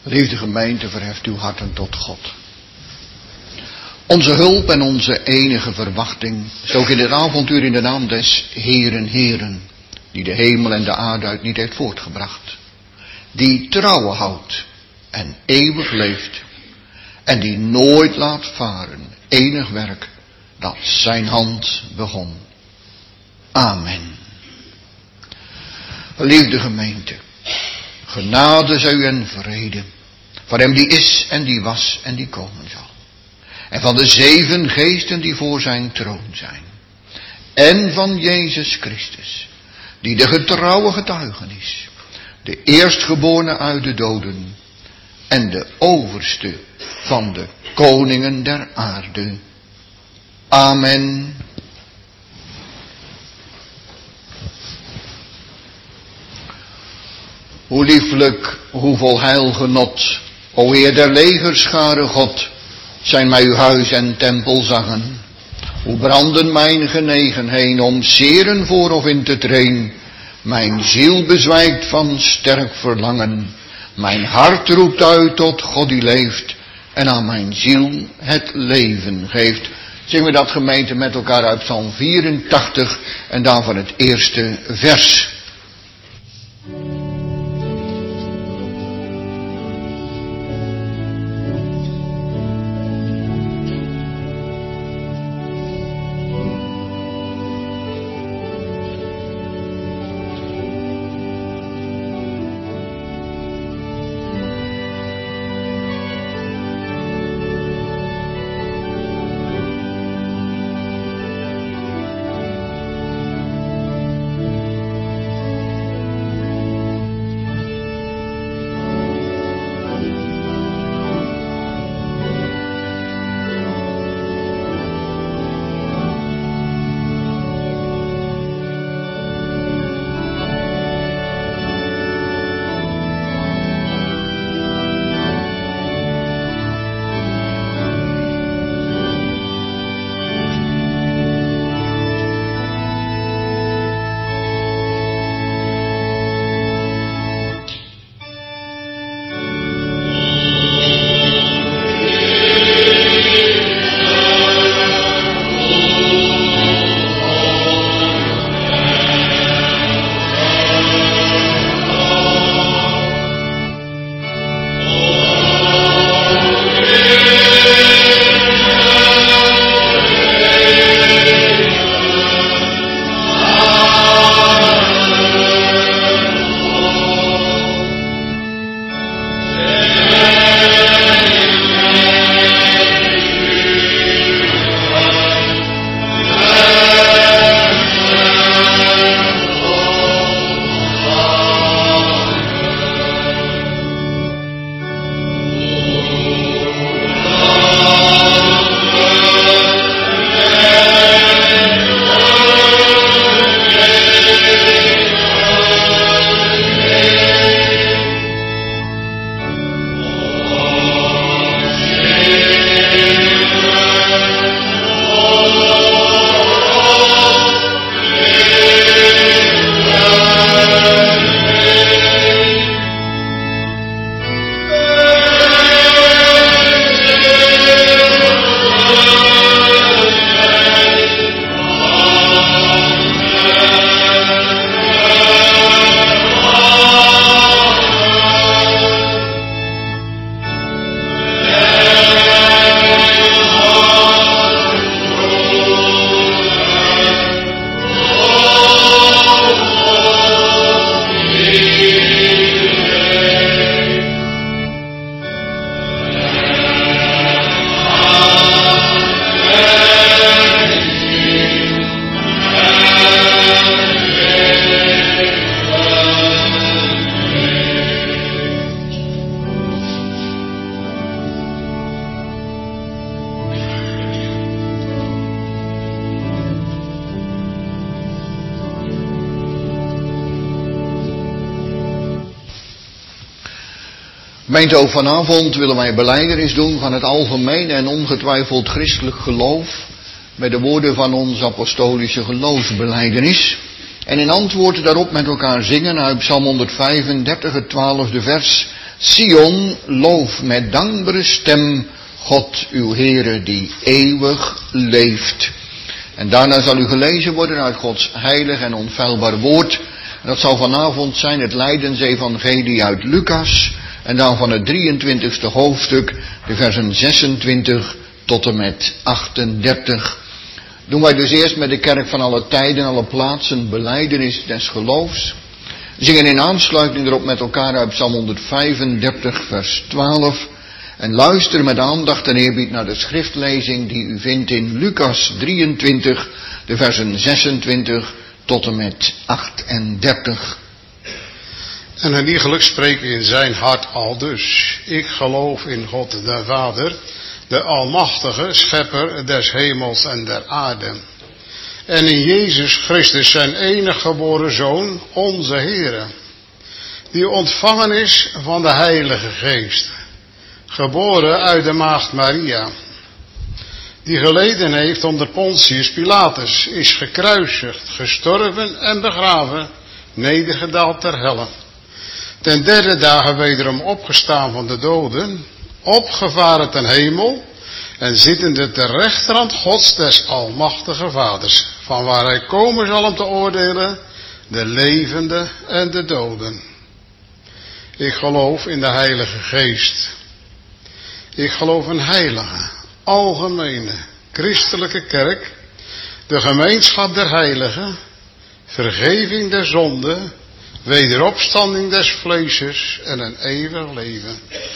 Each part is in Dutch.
Liefde gemeente, verheft uw harten tot God. Onze hulp en onze enige verwachting is ook in dit avontuur in de naam des Heren, die de hemel en de aarde uit niet heeft voortgebracht. Die trouwen houdt en eeuwig leeft en die nooit laat varen enig werk dat zijn hand begon. Amen. Geliefde gemeente, genade zij u en vrede van hem die is en die was en die komen zal. En van de 7 geesten die voor zijn troon zijn. En van Jezus Christus, die de getrouwe getuige is, de eerstgeborene uit de doden en de overste van de koningen der aarde. Amen. Hoe lieflijk, hoe vol heilgenot, o Heer der legerscharen God, zijn mij uw huis en tempel zagen. Hoe branden mijn genegenheden om zeren voor of in te treen. Mijn ziel bezwijkt van sterk verlangen. Mijn hart roept uit tot God die leeft en aan mijn ziel het leven geeft. Zingen we dat gemeente met elkaar uit Psalm 84 en daarvan het eerste vers. Gemeente, ook vanavond willen wij belijdenis doen van het algemeen en ongetwijfeld christelijk geloof met de woorden van ons apostolische geloofsbelijdenis. En in antwoord daarop met elkaar zingen uit Psalm 135, het 12e vers, Sion, loof met dankbare stem God uw Heere die eeuwig leeft. En daarna zal u gelezen worden uit Gods heilig en onfeilbaar woord. En dat zal vanavond zijn het Lijdensevangelie uit Lucas. En dan van het 23e hoofdstuk, de versen 26 tot en met 38. Doen wij dus eerst met de kerk van alle tijden, alle plaatsen, belijdenis des geloofs. We zingen in aansluiting erop met elkaar uit Psalm 135 vers 12. En luister met aandacht en eerbied naar de schriftlezing die u vindt in Lucas 23, de versen 26 tot en met 38. En een iegelijk spreekt in zijn hart aldus: ik geloof in God de Vader, de Almachtige, Schepper des hemels en der aarde. En in Jezus Christus zijn enige geboren Zoon, onze Heere, die ontvangen is van de Heilige Geest, geboren uit de maagd Maria, die geleden heeft onder Pontius Pilatus, is gekruisigd, gestorven en begraven, nedergedaald ter helle. Ten derde dagen wederom opgestaan van de doden, opgevaren ten hemel en zittende ter rechterhand Gods des Almachtige Vaders, van waar hij komen zal om te oordelen de levenden en de doden. Ik geloof in de Heilige Geest. Ik geloof in heilige, algemene, christelijke kerk, de gemeenschap der heiligen, vergeving der zonden, wederopstanding des vleeses en een eeuwig leven.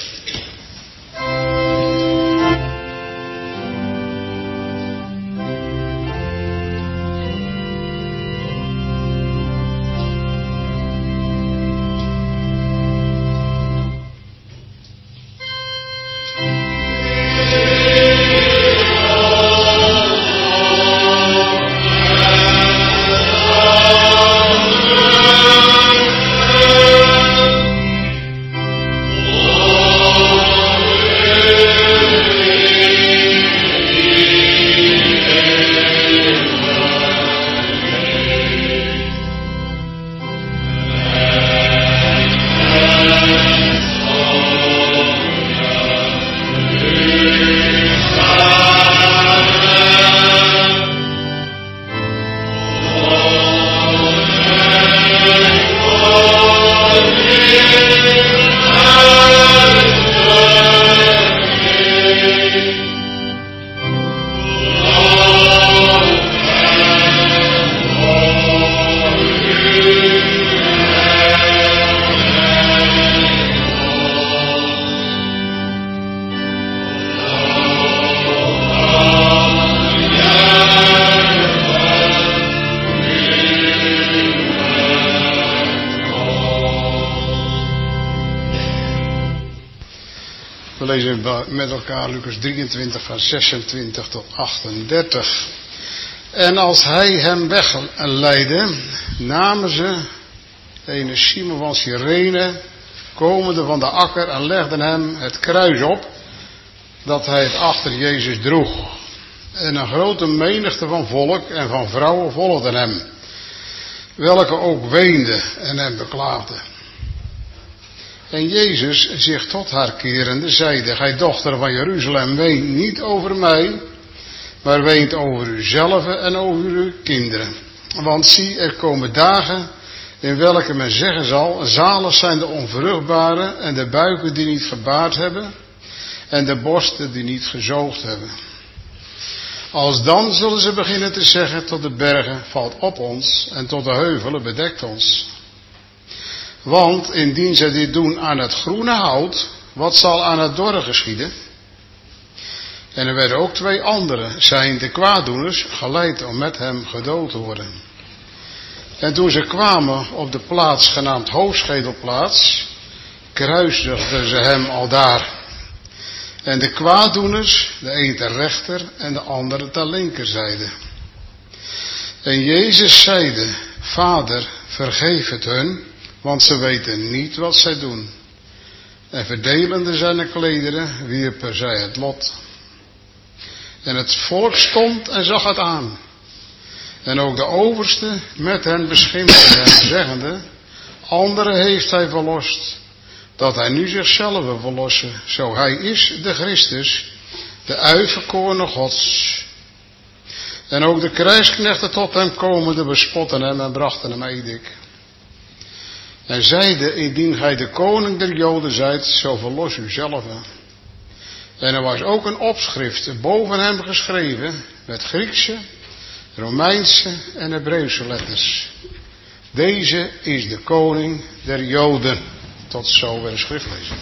We lezen met elkaar Lucas 23 van 26 tot 38. En als hij hem wegleidde, namen ze ene Simon van Cyrene, komende van de akker, en legden hem het kruis op, dat hij het achter Jezus droeg. En een grote menigte van volk en van vrouwen volgden hem, welke ook weenden en hem beklaagden. En Jezus, zich tot haar kerende, zeide: gij dochter van Jeruzalem, weent niet over mij, maar weent over uzelf en over uw kinderen. Want zie, er komen dagen in welke men zeggen zal: zalig zijn de onvruchtbaren en de buiken die niet gebaard hebben en de borsten die niet gezoogd hebben. Alsdan zullen ze beginnen te zeggen tot de bergen: valt op ons, en tot de heuvelen: bedekt ons. Want indien zij dit doen aan het groene hout, wat zal aan het dorre geschieden? En er werden ook 2 anderen, zijn de kwaaddoeners, geleid om met hem gedood te worden. En toen ze kwamen op de plaats genaamd Hoofdschedelplaats, kruisigden ze hem aldaar. En de kwaaddoeners, de een ter rechter en de andere ter linkerzijde. En Jezus zeide: Vader, vergeef het hun, want ze weten niet wat zij doen. En verdelende zijn klederen, wierpen zij het lot. En het volk stond en zag het aan. En ook de overste met hen beschimpte hem, zeggende: anderen heeft hij verlost, dat hij nu zichzelf wil verlossen. Zo hij is de Christus, de uitverkorene Gods. En ook de krijgsknechten tot hem komende bespotten hem en brachten hem edik. En zeide, indien gij de koning der Joden zijt, zo verlos u zelf. En er was ook een opschrift boven hem geschreven, met Griekse, Romeinse en Hebreeuwse letters. Deze is de koning der Joden. Tot zover de schriftlezing.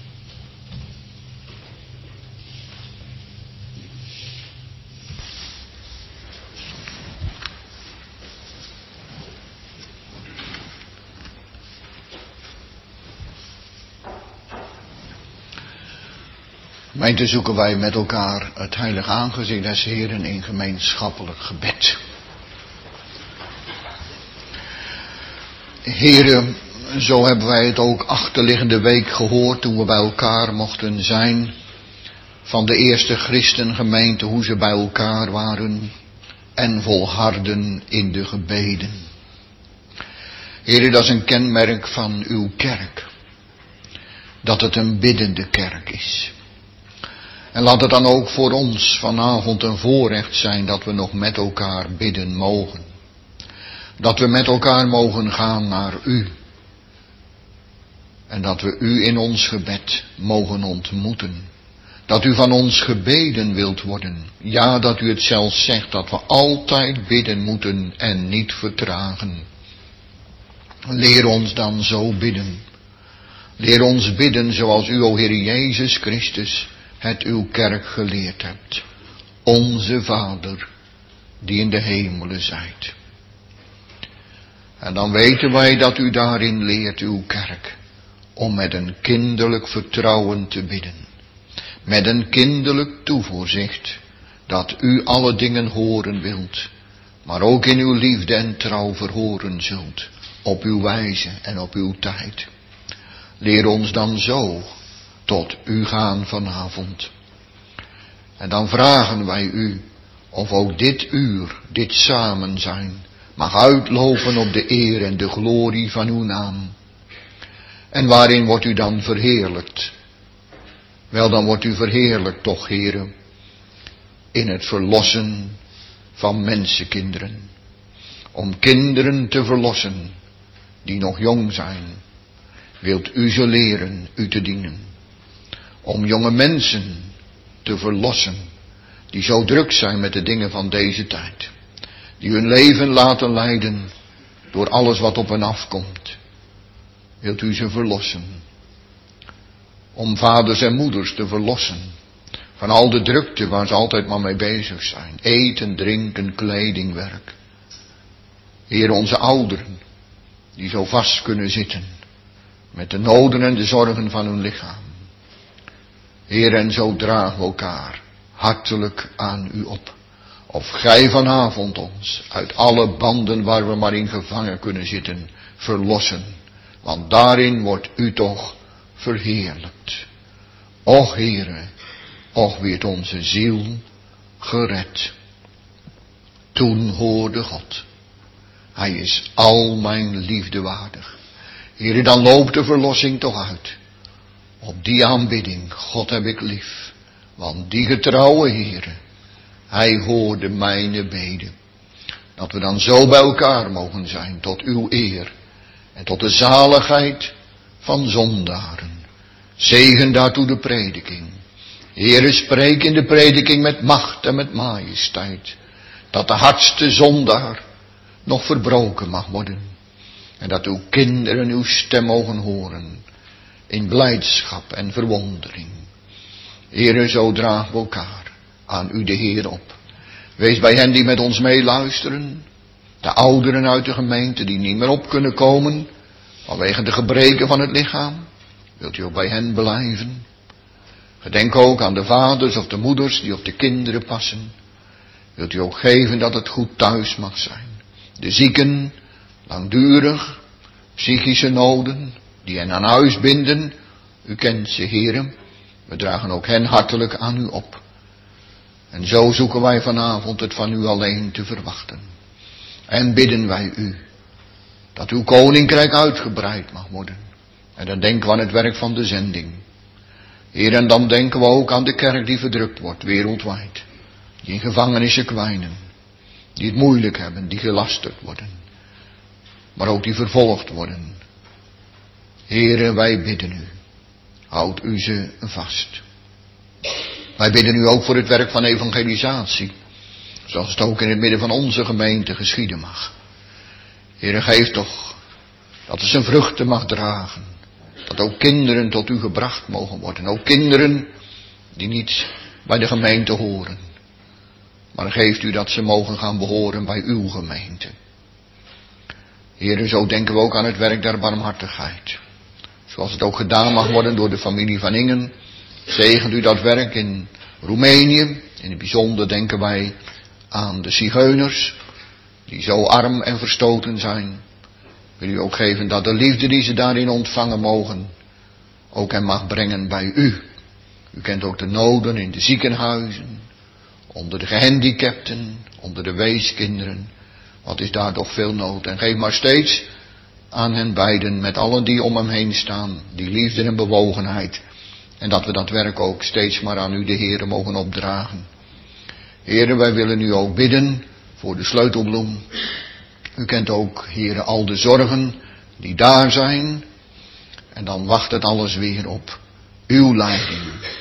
Gemeente, zoeken wij met elkaar het heilige aangezicht des Heeren in gemeenschappelijk gebed. Heren, zo hebben wij het ook achterliggende week gehoord toen we bij elkaar mochten zijn. Van de eerste christengemeente, hoe ze bij elkaar waren en volharden in de gebeden. Heren, dat is een kenmerk van uw kerk. Dat het een biddende kerk is. En laat het dan ook voor ons vanavond een voorrecht zijn dat we nog met elkaar bidden mogen. Dat we met elkaar mogen gaan naar u. En dat we u in ons gebed mogen ontmoeten. Dat u van ons gebeden wilt worden. Ja, dat u het zelfs zegt dat we altijd bidden moeten en niet vertragen. Leer ons dan zo bidden. Leer ons bidden zoals u, o Heer Jezus Christus, het uw kerk geleerd hebt. Onze Vader, die in de hemelen zijt. En dan weten wij dat u daarin leert uw kerk, om met een kinderlijk vertrouwen te bidden. Met een kinderlijk toevoorzicht, dat u alle dingen horen wilt, maar ook in uw liefde en trouw verhoren zult, op uw wijze en op uw tijd. Leer ons dan zo tot u gaan vanavond. En dan vragen wij u of ook dit uur, dit samen zijn, mag uitlopen op de eer en de glorie van uw naam. En waarin wordt u dan verheerlijkt? Wel, dan wordt u verheerlijkt toch, heren, in het verlossen van mensenkinderen. Om kinderen te verlossen die nog jong zijn, wilt u ze leren u te dienen. Om jonge mensen te verlossen die zo druk zijn met de dingen van deze tijd. Die hun leven laten leiden door alles wat op hen afkomt. Wilt u ze verlossen. Om vaders en moeders te verlossen van al de drukte waar ze altijd maar mee bezig zijn. Eten, drinken, kleding, werk. Heer, onze ouderen die zo vast kunnen zitten met de noden en de zorgen van hun lichaam. Heer, en zo dragen we elkaar hartelijk aan u op. Of gij vanavond ons uit alle banden waar we maar in gevangen kunnen zitten, verlossen. Want daarin wordt u toch verheerlijkt. Och Heere, och werd onze ziel gered. Toen hoorde God, hij is al mijn liefde waardig. Heere, dan loopt de verlossing toch uit. Op die aanbidding, God heb ik lief. Want die getrouwe Heere, hij hoorde mijn beden. Dat we dan zo bij elkaar mogen zijn tot uw eer. En tot de zaligheid van zondaren. Zegen daartoe de prediking. Heere, spreek in de prediking met macht en met majesteit. Dat de hardste zondaar nog verbroken mag worden. En dat uw kinderen uw stem mogen horen. In blijdschap en verwondering. Heere, zo dragen we elkaar aan u de Heer op. Wees bij hen die met ons meeluisteren. De ouderen uit de gemeente die niet meer op kunnen komen. Vanwege de gebreken van het lichaam. Wilt u ook bij hen blijven. Gedenk ook aan de vaders of de moeders die op de kinderen passen. Wilt u ook geven dat het goed thuis mag zijn. De zieken, langdurig, psychische noden, die hen aan huis binden. U kent ze, Heere. We dragen ook hen hartelijk aan u op. En zo zoeken wij vanavond het van u alleen te verwachten. En bidden wij u, dat uw koninkrijk uitgebreid mag worden. En dan denken we aan het werk van de zending. Heer, en dan denken we ook aan de kerk die verdrukt wordt, wereldwijd. Die in gevangenissen kwijnen. Die het moeilijk hebben, die gelasterd worden. Maar ook die vervolgd worden. Heere, wij bidden u. Houd u ze vast. Wij bidden u ook voor het werk van evangelisatie. Zoals het ook in het midden van onze gemeente geschieden mag. Heere, geef toch dat het zijn vruchten mag dragen. Dat ook kinderen tot u gebracht mogen worden. Ook kinderen die niet bij de gemeente horen. Maar geeft u dat ze mogen gaan behoren bij uw gemeente. Heere, zo denken we ook aan het werk der barmhartigheid. Zoals het ook gedaan mag worden door de familie van Ingen. Zegent u dat werk in Roemenië. In het bijzonder denken wij aan de zigeuners. Die zo arm en verstoten zijn. Wil u ook geven dat de liefde die ze daarin ontvangen mogen. Ook hen mag brengen bij u. U kent ook de noden in de ziekenhuizen. Onder de gehandicapten. Onder de weeskinderen. Wat is daar toch veel nood. En geef maar steeds aan hen beiden. Met allen die om hem heen staan. Die liefde en bewogenheid. En dat we dat werk ook steeds maar aan u de Heere mogen opdragen. Heere, wij willen u ook bidden voor de sleutelbloem. U kent ook, Heere, al de zorgen die daar zijn. En dan wacht het alles weer op uw leiding.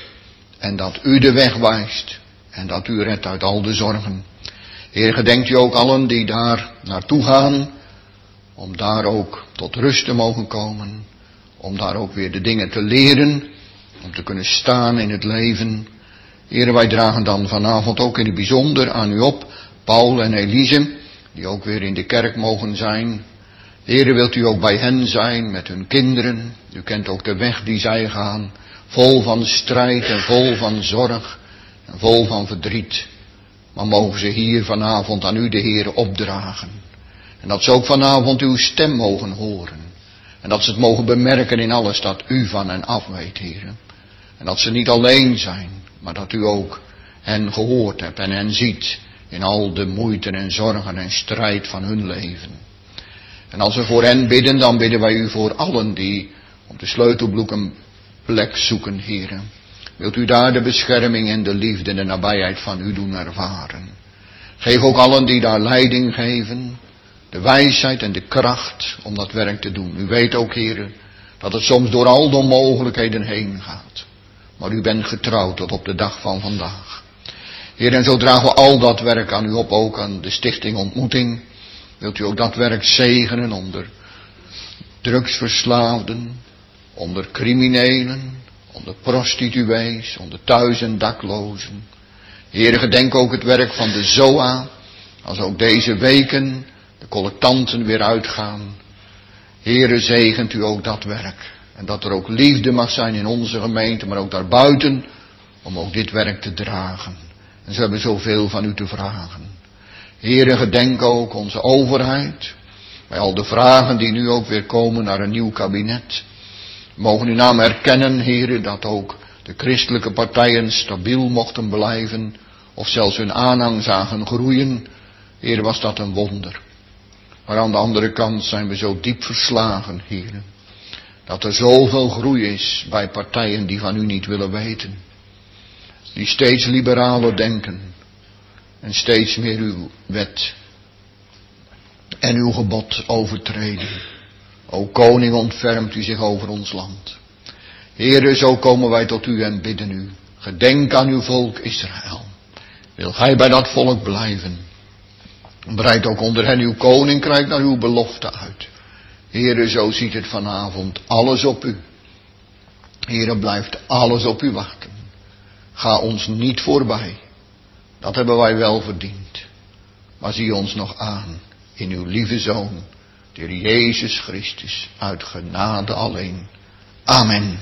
En dat u de weg wijst. En dat u redt uit al de zorgen. Heer, gedenkt u ook allen die daar naartoe gaan. Om daar ook tot rust te mogen komen. Om daar ook weer de dingen te leren. Om te kunnen staan in het leven. Heer, wij dragen dan vanavond ook in het bijzonder aan u op. Paul en Elise. Die ook weer in de kerk mogen zijn. Heer, wilt u ook bij hen zijn met hun kinderen. U kent ook de weg die zij gaan. Vol van strijd en vol van zorg. En vol van verdriet. Maar mogen ze hier vanavond aan u de Heer opdragen. En dat ze ook vanavond uw stem mogen horen. En dat ze het mogen bemerken in alles dat u van hen af weet, Heer. En dat ze niet alleen zijn. Maar dat u ook hen gehoord hebt en hen ziet. In al de moeite en zorgen en strijd van hun leven. En als we voor hen bidden, dan bidden wij u voor allen die op de sleutelbloem een plek zoeken, Heer. Wilt u daar de bescherming en de liefde en de nabijheid van u doen ervaren. Geef ook allen die daar leiding geven, de wijsheid en de kracht om dat werk te doen. U weet ook, Heer, dat het soms door al de onmogelijkheden heen gaat. Maar u bent getrouw tot op de dag van vandaag. Heer, en zo dragen we al dat werk aan u op, ook aan de stichting Ontmoeting. Wilt u ook dat werk zegenen onder drugsverslaafden, onder criminelen, onder prostituees, onder thuis- en daklozen. Heer, gedenk ook het werk van de ZOA, als ook deze weken de collectanten weer uitgaan. Heer, zegent u ook dat werk. En dat er ook liefde mag zijn in onze gemeente, maar ook daarbuiten, om ook dit werk te dragen. En ze hebben zoveel van u te vragen. Heere, gedenk ook onze overheid. Bij al de vragen die nu ook weer komen naar een nieuw kabinet. We mogen uw naam erkennen, Heere, dat ook de christelijke partijen stabiel mochten blijven. Of zelfs hun aanhang zagen groeien. Heere, was dat een wonder. Maar aan de andere kant zijn we zo diep verslagen, Heere. Dat er zoveel groei is bij partijen die van u niet willen weten. Die steeds liberaler denken. En steeds meer uw wet en uw gebod overtreden. O koning, ontfermt u zich over ons land. Heere, zo komen wij tot u en bidden u. Gedenk aan uw volk Israël. Wil gij bij dat volk blijven. Breid ook onder hen uw koninkrijk naar uw belofte uit. Heere, zo ziet het vanavond alles op u. Heere, blijft alles op u wachten. Ga ons niet voorbij. Dat hebben wij wel verdiend. Maar zie ons nog aan in uw lieve Zoon, de Heer Jezus Christus, uit genade alleen. Amen.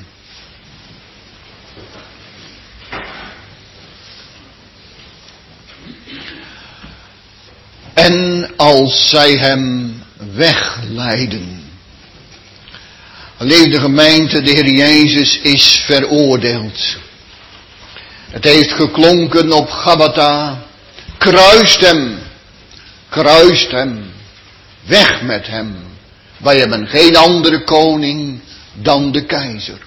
En als zij hem wegleiden. Geliefde gemeente, de Heer Jezus is veroordeeld. Het heeft geklonken op Gabbatha. Kruist hem, weg met hem. Wij hebben geen andere koning dan de keizer.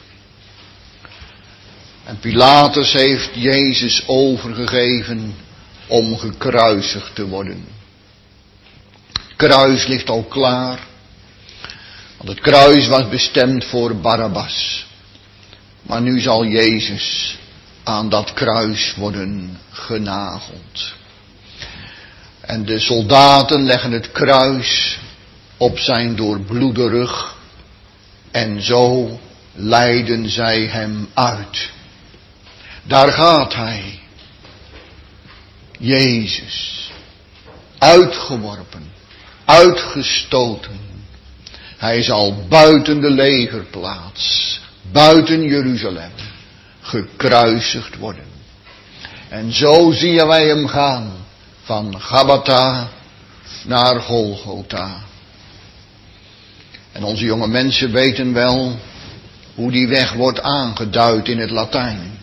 En Pilatus heeft Jezus overgegeven om gekruisigd te worden. Het kruis ligt al klaar, want het kruis was bestemd voor Barabbas. Maar nu zal Jezus aan dat kruis worden genageld. En de soldaten leggen het kruis op zijn doorbloede rug. En zo leiden zij hem uit. Daar gaat hij. Jezus. Uitgeworpen. Uitgestoten. Hij zal buiten de legerplaats. Buiten Jeruzalem. Gekruisigd worden. En zo zien wij hem gaan. Van Gabbatha naar Golgotha. En onze jonge mensen weten wel hoe die weg wordt aangeduid in het Latijn.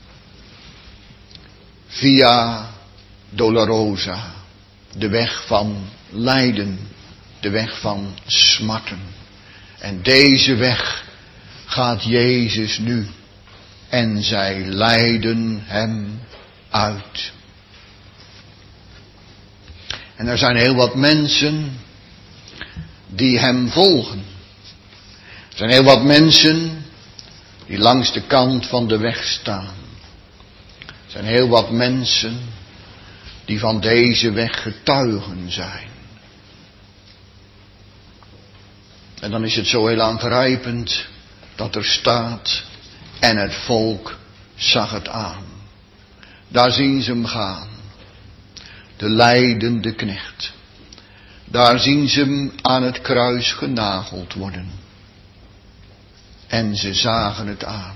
Via Dolorosa, de weg van lijden, de weg van smarten. En deze weg gaat Jezus nu en zij leiden hem uit. En er zijn heel wat mensen die hem volgen. Er zijn heel wat mensen die langs de kant van de weg staan. Er zijn heel wat mensen die van deze weg getuigen zijn. En dan is het zo heel aangrijpend dat er staat, en het volk zag het aan. Daar zien ze hem gaan. De lijdende knecht. Daar zien ze hem aan het kruis genageld worden. En ze zagen het aan.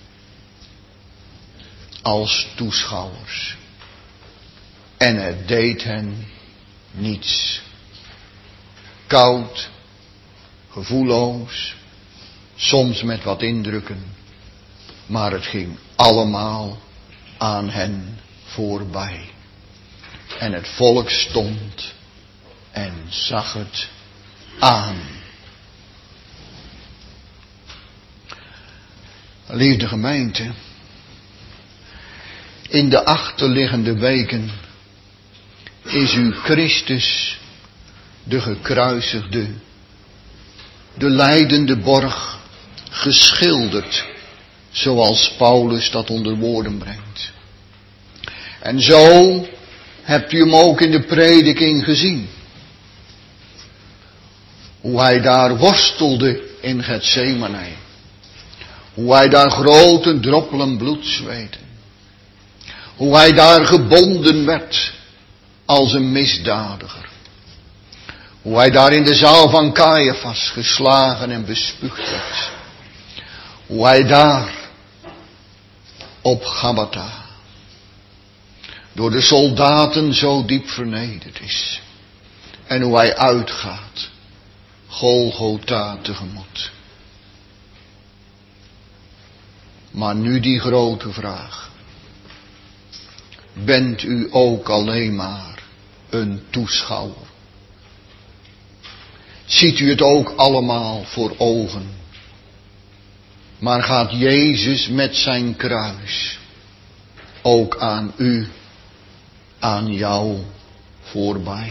Als toeschouwers. En het deed hen niets. Koud, gevoelloos, soms met wat indrukken. Maar het ging allemaal aan hen voorbij. En het volk stond en zag het aan. Lieve gemeente, in de achterliggende weken is u Christus, de gekruisigde, de lijdende borg, geschilderd, zoals Paulus dat onder woorden brengt. En zo hebt u hem ook in de prediking gezien. Hoe hij daar worstelde in Getsemane. Hoe hij daar grote droppelen bloed zweette. Hoe hij daar gebonden werd als een misdadiger. Hoe hij daar in de zaal van Caiaphas geslagen en bespuugd werd. Hoe hij daar op Gabbatha door de soldaten zo diep vernederd is. En hoe hij uitgaat, Golgotha tegemoet. Maar nu die grote vraag. Bent u ook alleen maar een toeschouwer? Ziet u het ook allemaal voor ogen? Maar gaat Jezus met zijn kruis ook aan u, aan jou voorbij?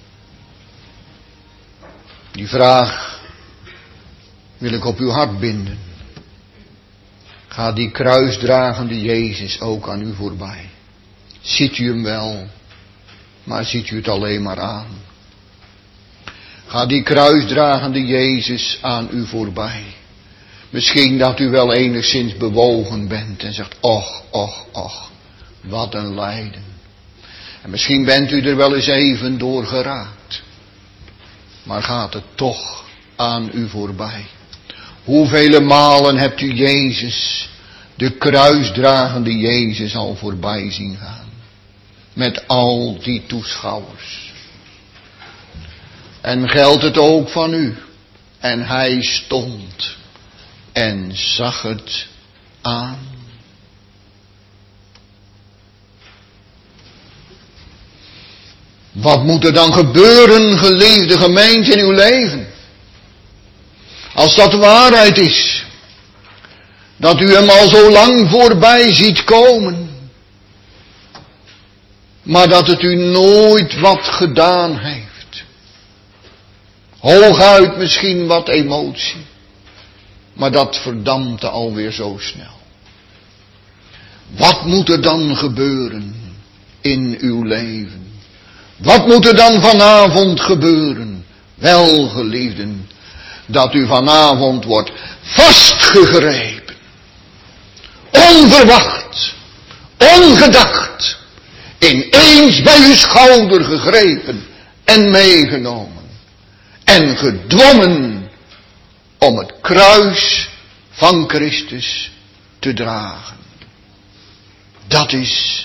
Die vraag wil ik op uw hart binden. Gaat die kruisdragende Jezus ook aan u voorbij? Ziet u hem wel, maar ziet u het alleen maar aan? Gaat die kruisdragende Jezus aan u voorbij? Misschien dat u wel enigszins bewogen bent en zegt, och, och, och, wat een lijden. En misschien bent u er wel eens even door geraakt. Maar gaat het toch aan u voorbij? Hoeveel malen hebt u Jezus, de kruisdragende Jezus, al voorbij zien gaan? Met al die toeschouwers. En geldt het ook van u? En hij stond en zag het aan. Wat moet er dan gebeuren, geliefde gemeente, in uw leven? Als dat waarheid is, dat u hem al zo lang voorbij ziet komen, maar dat het u nooit wat gedaan heeft. Hooguit misschien wat emotie, maar dat verdampte alweer zo snel. Wat moet er dan gebeuren in uw leven? Wat moet er dan vanavond gebeuren, welgeliefden, dat u vanavond wordt vastgegrepen, onverwacht, ongedacht, ineens bij uw schouder gegrepen en meegenomen en gedwongen om het kruis van Christus te dragen. Dat is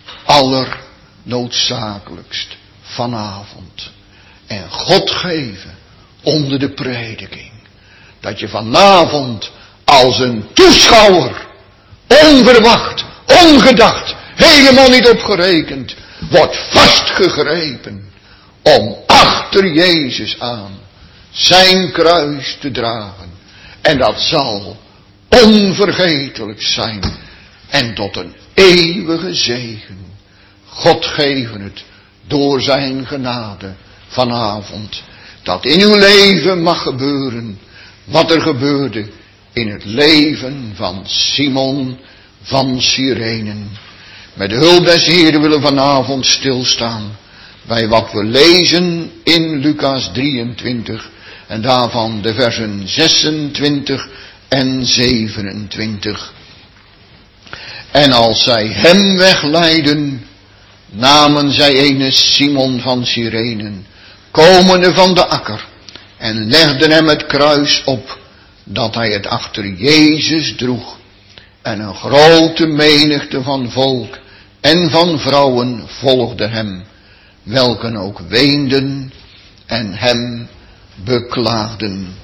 allernoodzakelijkst vanavond. En God geven onder de prediking, dat je vanavond als een toeschouwer, onverwacht, ongedacht, helemaal niet opgerekend, wordt vastgegrepen om achter Jezus aan zijn kruis te dragen. En dat zal onvergetelijk zijn en tot een eeuwige zegen. God geven het door zijn genade vanavond, dat in uw leven mag gebeuren wat er gebeurde in het leven van Simon van Cyrenen. Met de hulp des Heeren willen vanavond stilstaan bij wat we lezen in Lucas 23 en daarvan de versen 26 en 27. En als zij hem wegleidden, namen zij ene Simon van Cyrenen, komende van de akker, en legden hem het kruis op, dat hij het achter Jezus droeg. En een grote menigte van volk en van vrouwen volgde hem, welken ook weenden en hem beklaagden.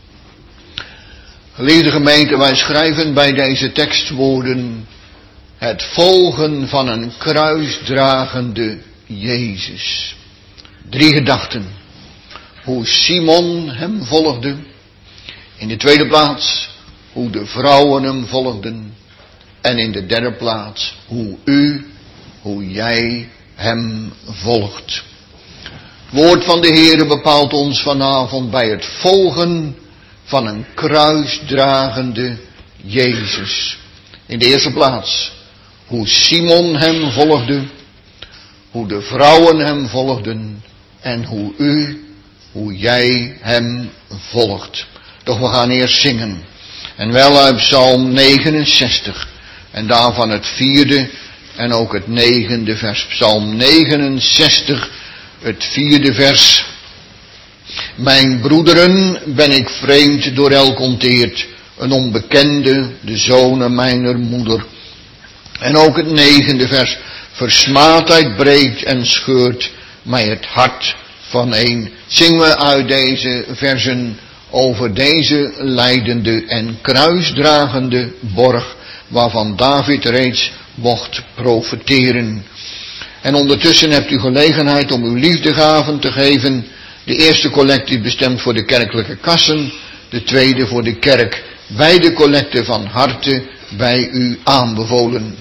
Geliefde gemeente, wij schrijven bij deze tekstwoorden het volgen van een kruisdragende Jezus. 3 gedachten. Hoe Simon hem volgde. In de tweede plaats hoe de vrouwen hem volgden. En in de derde plaats hoe jij hem volgt. Het woord van de Heere bepaalt ons vanavond bij het volgen van een kruisdragende Jezus. In de eerste plaats hoe Simon hem volgde, hoe de vrouwen hem volgden en hoe jij hem volgt. Doch we gaan eerst zingen. En wel uit Psalm 69 en daarvan het 4e en ook het 9e vers. Psalm 69, het 4e vers. Mijn broederen, ben ik vreemd door elk onteerd, een onbekende, de zonen mijner moeder. En ook het 9e vers. Versmaadheid breekt en scheurt mij het hart vaneen. Zingen we uit deze versen over deze lijdende en kruisdragende borg, waarvan David reeds mocht profeteren. En ondertussen hebt u gelegenheid om uw liefdegaven te geven. De eerste collecte is bestemd voor de kerkelijke kassen, de tweede voor de kerk. Beide collecten van harte bij u aanbevolen.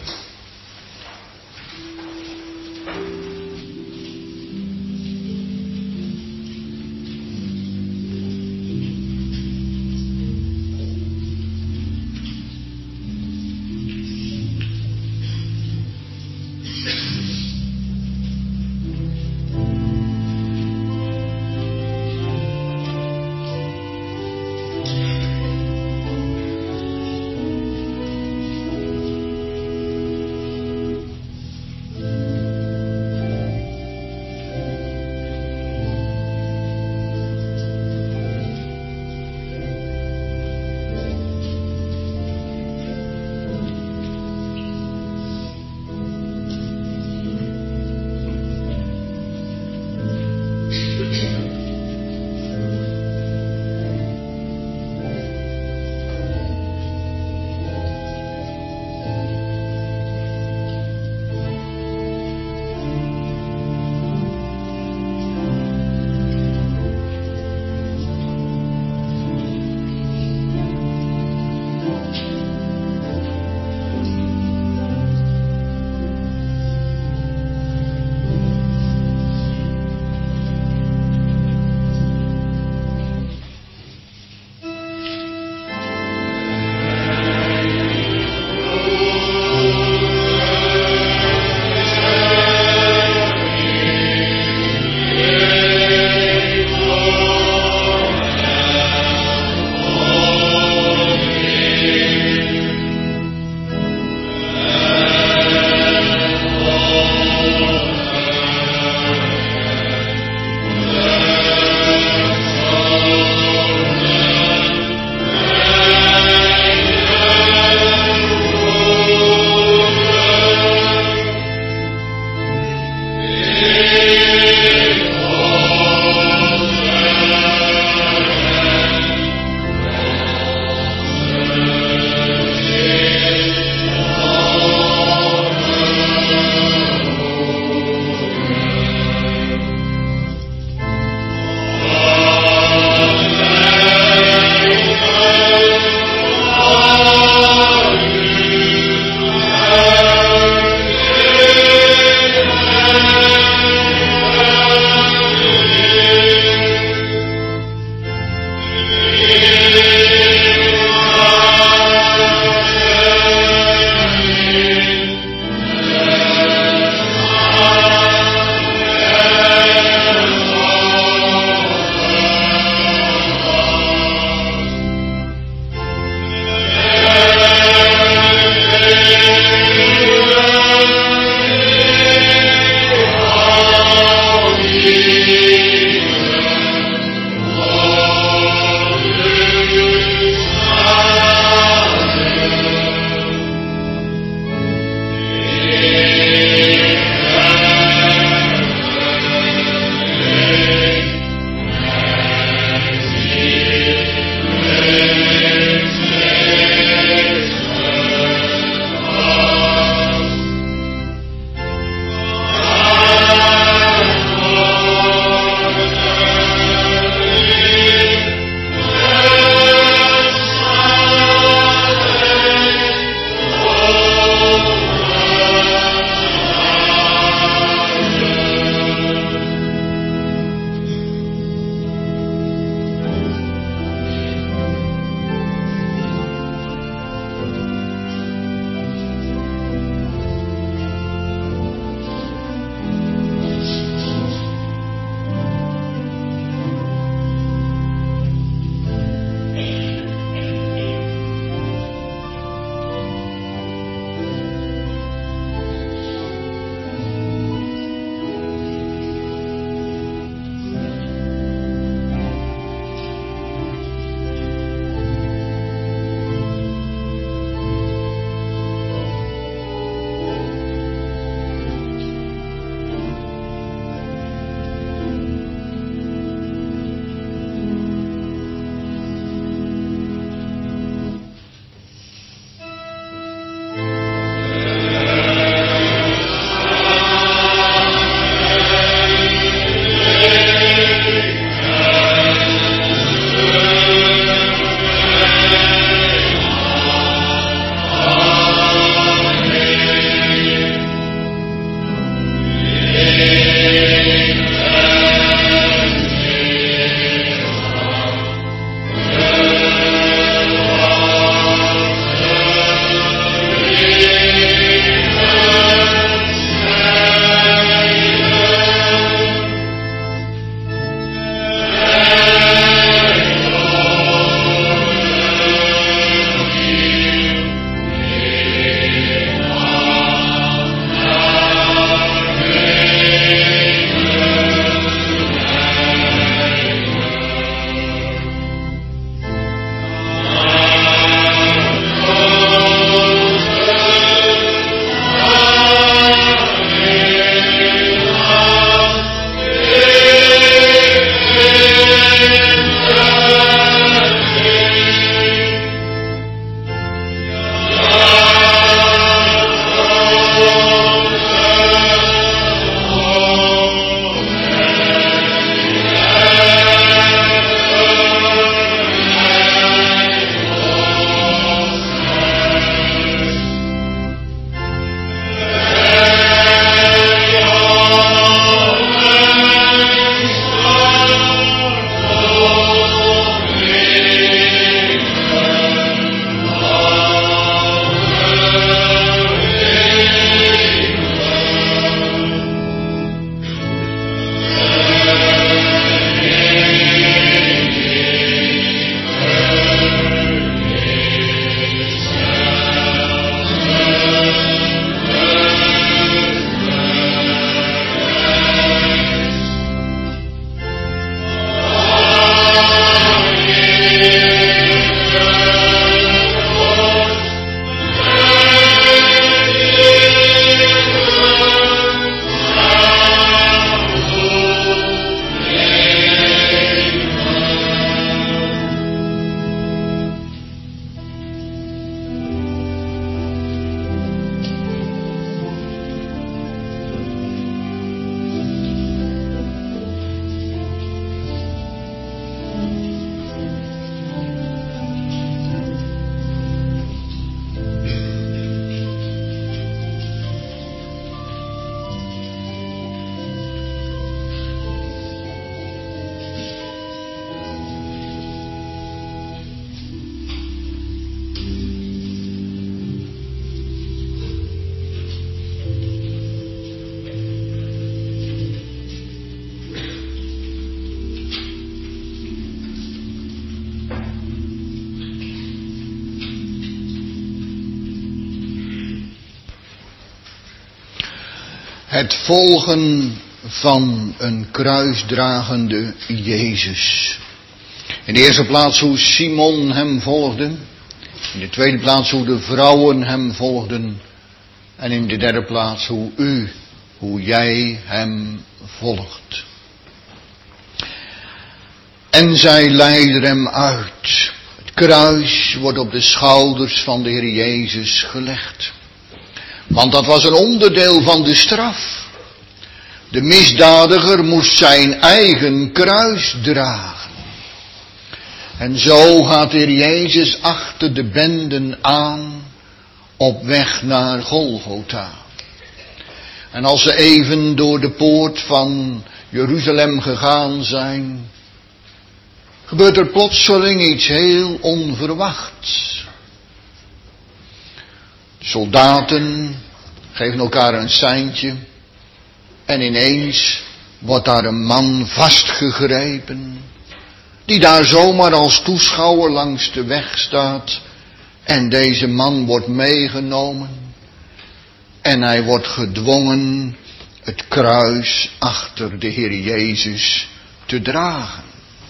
Het volgen van een kruisdragende Jezus. In de eerste plaats hoe Simon hem volgde. In de tweede plaats hoe de vrouwen hem volgden. En in de derde plaats hoe jij hem volgt. En zij leiden hem uit. Het kruis wordt op de schouders van de Heer Jezus gelegd. Want dat was een onderdeel van de straf. De misdadiger moest zijn eigen kruis dragen. En zo gaat de Heer Jezus achter de benden aan op weg naar Golgotha. En als ze even door de poort van Jeruzalem gegaan zijn, gebeurt er plotseling iets heel onverwachts. De soldaten geven elkaar een seintje en ineens wordt daar een man vastgegrepen, die daar zomaar als toeschouwer langs de weg staat. En deze man wordt meegenomen en hij wordt gedwongen het kruis achter de Heer Jezus te dragen.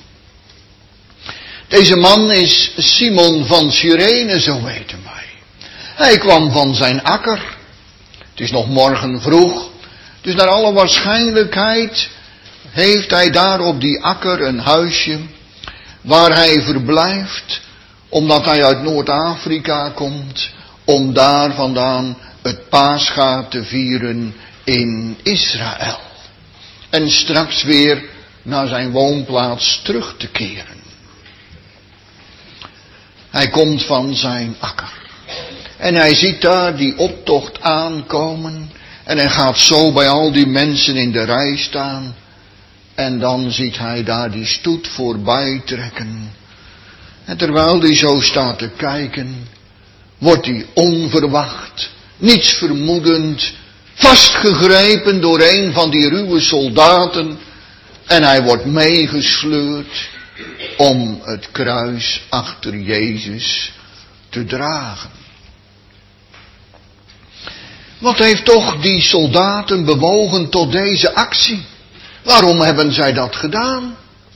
Deze man is Simon van Cyrene, zo weten wij. Hij kwam van zijn akker. Het is nog morgen vroeg. Dus naar alle waarschijnlijkheid heeft hij daar op die akker een huisje waar hij verblijft, omdat hij uit Noord-Afrika komt, om daar vandaan het Pascha te vieren in Israël. En straks weer naar zijn woonplaats terug te keren. Hij komt van zijn akker. En hij ziet daar die optocht aankomen. En hij gaat zo bij al die mensen in de rij staan. En dan ziet hij daar die stoet voorbij trekken. En terwijl hij zo staat te kijken, wordt hij onverwacht, niets vermoedend, vastgegrepen door een van die ruwe soldaten. En hij wordt meegesleurd om het kruis achter Jezus te dragen. Wat heeft toch die soldaten bewogen tot deze actie? Waarom hebben zij dat gedaan?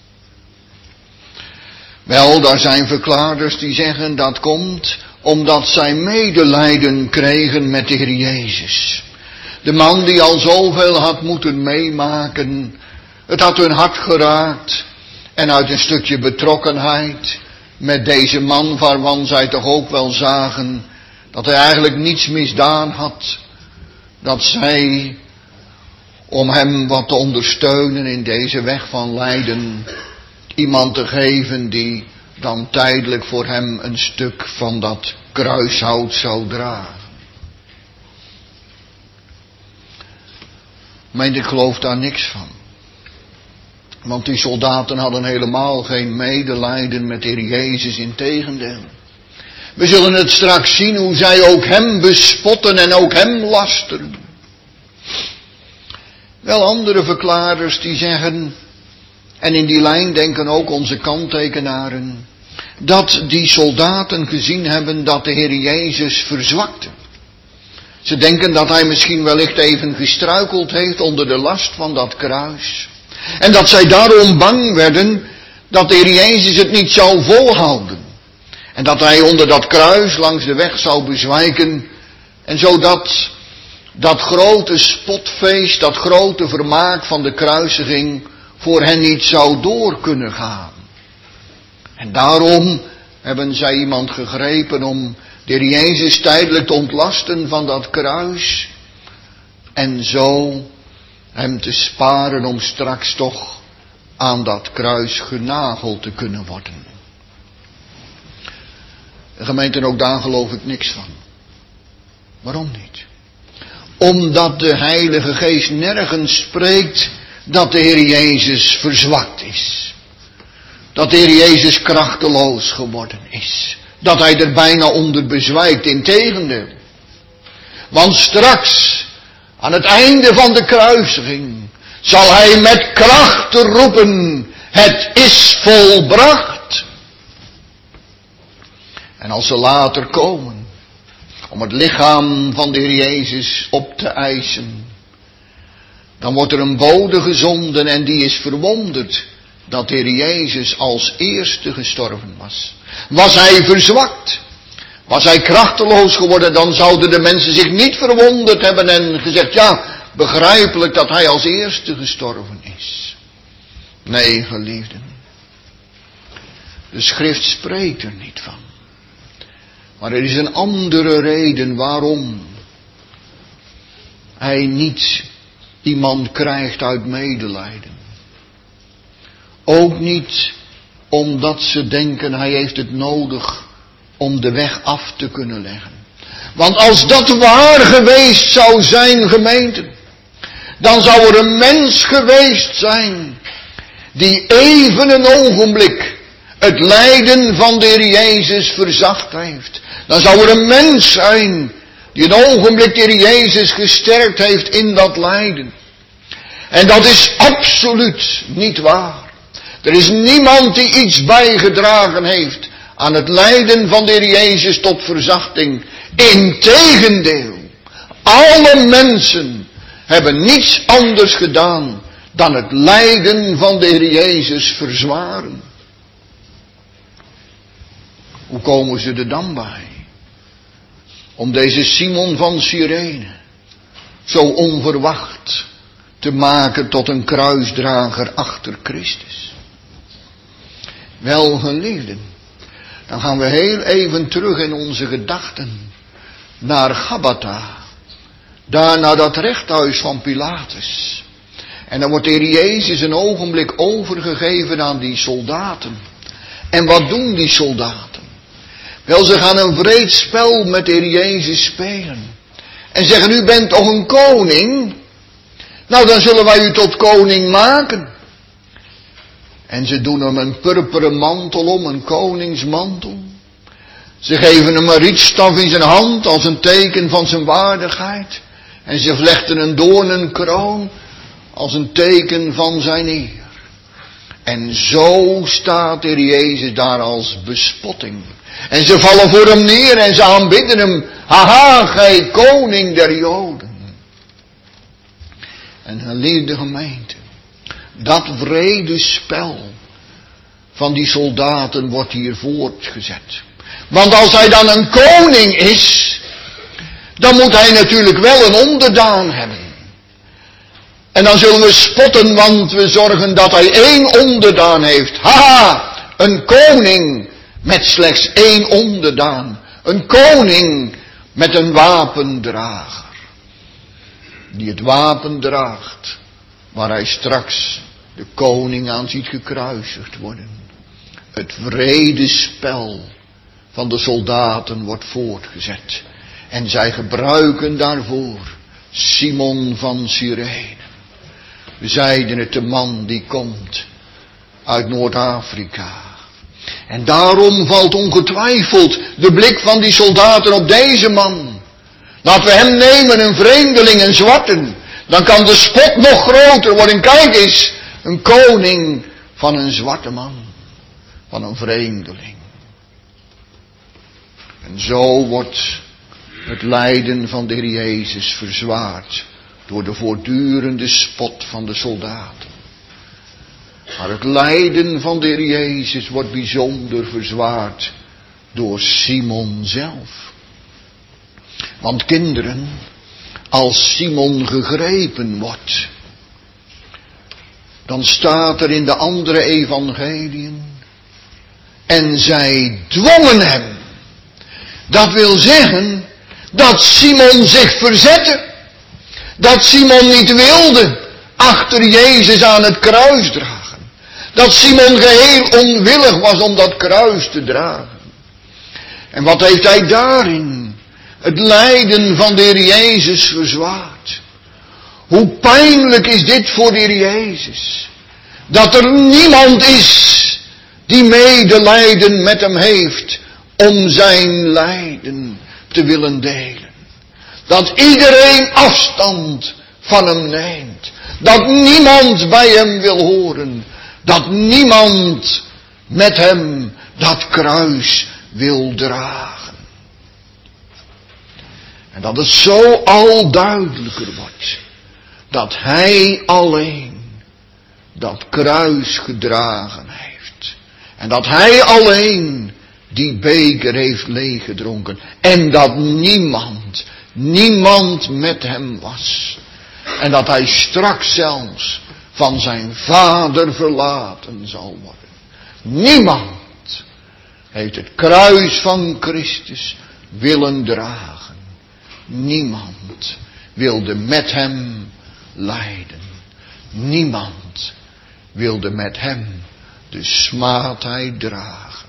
Wel, daar zijn verklaarders die zeggen dat komt omdat zij medelijden kregen met de Heer Jezus. De man die al zoveel had moeten meemaken, het had hun hart geraakt. En uit een stukje betrokkenheid met deze man, waarvan zij toch ook wel zagen dat hij eigenlijk niets misdaan had, dat zij, om hem wat te ondersteunen in deze weg van lijden, iemand te geven die dan tijdelijk voor hem een stuk van dat kruishout zou dragen. Maar ik geloof daar niks van. Want die soldaten hadden helemaal geen medelijden met de Heer Jezus, integendeel. We zullen het straks zien hoe zij ook hem bespotten en ook hem lasteren. Wel, andere verklaarders die zeggen, en in die lijn denken ook onze kanttekenaren, dat die soldaten gezien hebben dat de Heer Jezus verzwakte. Ze denken dat hij misschien wellicht even gestruikeld heeft onder de last van dat kruis. En dat zij daarom bang werden dat de Heer Jezus het niet zou volhouden. En dat hij onder dat kruis langs de weg zou bezwijken. En zodat dat grote spotfeest, dat grote vermaak van de kruisiging voor hen niet zou door kunnen gaan. En daarom hebben zij iemand gegrepen om de Heer Jezus tijdelijk te ontlasten van dat kruis. En zo hem te sparen om straks toch aan dat kruis genageld te kunnen worden. De gemeente, ook daar geloof ik niks van. Waarom niet? Omdat de Heilige Geest nergens spreekt dat de Heer Jezus verzwakt is. Dat de Heer Jezus krachteloos geworden is. Dat hij er bijna onder bezwijkt, integendeel. Want straks, aan het einde van de kruisiging, zal hij met kracht roepen, het is volbracht. En als ze later komen, om het lichaam van de Heer Jezus op te eisen, Dan wordt er een bode gezonden en die is verwonderd dat de Heer Jezus als eerste gestorven was. Was hij verzwakt? Was hij krachteloos geworden? Dan zouden de mensen zich niet verwonderd hebben en gezegd, ja, begrijpelijk dat hij als eerste gestorven is. Nee, geliefden. De schrift spreekt er niet van. Maar er is een andere reden waarom hij niet iemand krijgt uit medelijden. Ook niet omdat ze denken hij heeft het nodig om de weg af te kunnen leggen. Want als dat waar geweest zou zijn, gemeente, dan zou er een mens geweest zijn die even een ogenblik het lijden van de Heer Jezus verzacht heeft. Dan zou er een mens zijn die een ogenblik de Heer Jezus gesterkt heeft in dat lijden. En dat is absoluut niet waar. Er is niemand die iets bijgedragen heeft aan het lijden van de Heer Jezus tot verzachting. Integendeel, alle mensen hebben niets anders gedaan dan het lijden van de Heer Jezus verzwaren. Hoe komen ze er dan bij? Om deze Simon van Cyrene zo onverwacht te maken tot een kruisdrager achter Christus. Wel, geliefden, dan gaan we heel even terug in onze gedachten naar Gabbatha. Daar naar dat rechthuis van Pilatus. En dan wordt de Heer Jezus een ogenblik overgegeven aan die soldaten. En wat doen die soldaten? Wel, ze gaan een wreed spel met de Heer Jezus spelen. En zeggen, u bent toch een koning? Nou, dan zullen wij u tot koning maken. En ze doen hem een purperen mantel om, een koningsmantel. Ze geven hem een rietstaf in zijn hand als een teken van zijn waardigheid. En ze vlechten een doornenkroon als een teken van zijn eer. En zo staat de Heer Jezus daar als bespotting. En ze vallen voor hem neer en ze aanbidden hem. Haha, gij koning der Joden. En geliefde gemeente, dat wrede spel van die soldaten wordt hier voortgezet. Want als hij dan een koning is, dan moet hij natuurlijk wel een onderdaan hebben. En dan zullen we spotten, want we zorgen dat hij 1 onderdaan heeft. Haha, een koning met slechts 1 onderdaan. Een koning met een wapendrager. Die het wapen draagt, waar hij straks de koning aan ziet gekruisigd worden. Het wrede spel van de soldaten wordt voortgezet. En zij gebruiken daarvoor Simon van Cyrene. We zeiden het, de man die komt uit Noord-Afrika. En daarom valt ongetwijfeld de blik van die soldaten op deze man. Laten we hem nemen, een vreemdeling, een zwarte. Dan kan de spot nog groter worden. Kijk eens, een koning van een zwarte man. Van een vreemdeling. En zo wordt het lijden van de Heer Jezus verzwaard door de voortdurende spot van de soldaten. Maar het lijden van de Heer Jezus wordt bijzonder verzwaard door Simon zelf. Want kinderen, als Simon gegrepen wordt, dan staat er in de andere evangeliën, en zij dwongen hem. Dat wil zeggen dat Simon zich verzette. Dat Simon niet wilde achter Jezus aan het kruis dragen. Dat Simon geheel onwillig was om dat kruis te dragen. En wat heeft hij daarin? Het lijden van de Heer Jezus verzwaard. Hoe pijnlijk is dit voor de Heer Jezus. Dat er niemand is die medelijden met hem heeft om zijn lijden te willen delen. Dat iedereen afstand van hem neemt. Dat niemand bij hem wil horen. Dat niemand met hem dat kruis wil dragen. En dat het zo al duidelijker wordt. dat hij alleen dat kruis gedragen heeft. En dat hij alleen die beker heeft leeggedronken. En dat niemand met hem was. En dat hij straks zelfs van zijn Vader verlaten zal worden. Niemand heeft het kruis van Christus willen dragen. Niemand wilde met hem lijden. Niemand wilde met hem de smaadheid dragen.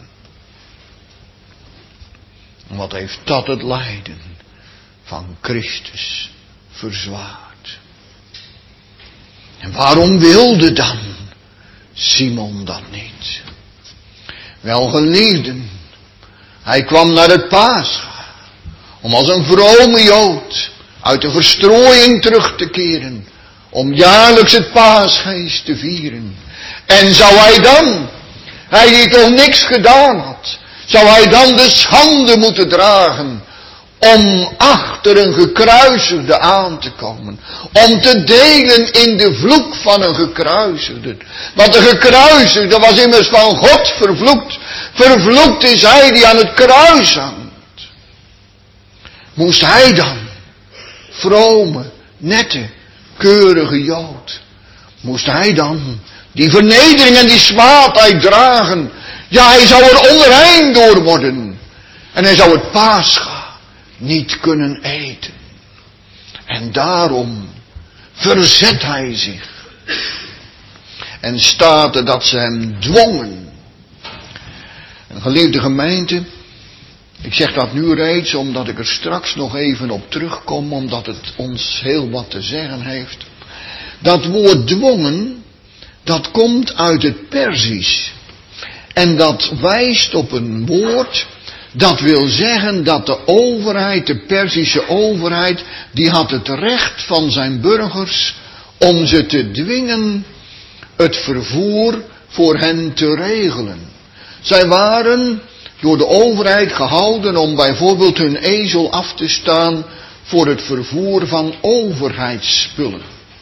Wat heeft dat het lijden van Christus verzwaard? En waarom wilde dan Simon dat niet? Wel geliefden, hij kwam naar het Pascha om als een vrome Jood uit de verstrooiing terug te keren, om jaarlijks het paasfeest te vieren. En zou hij die toch niks gedaan had, zou hij dan de schande moeten dragen om achter een gekruisigde aan te komen, om te delen in de vloek van een gekruisigde? Want de gekruisigde was immers van God vervloekt. Vervloekt is hij die aan het kruis hangt. Moest hij dan, vrome, nette, keurige Jood, moest hij dan die vernedering en die smaadheid dragen? Ja, hij zou er onrein door worden. En hij zou het Pascha niet kunnen eten. En daarom verzet hij zich. En staat er dat ze hem dwongen. En geliefde gemeente, ik zeg dat nu reeds omdat ik er straks nog even op terugkom, omdat het ons heel wat te zeggen heeft. Dat woord dwongen, dat komt uit het Perzisch. En dat wijst op een woord, dat wil zeggen dat de overheid, de Perzische overheid, die had het recht van zijn burgers om ze te dwingen het vervoer voor hen te regelen. Zij waren door de overheid gehouden om bijvoorbeeld hun ezel af te staan voor het vervoer van overheidsspullen.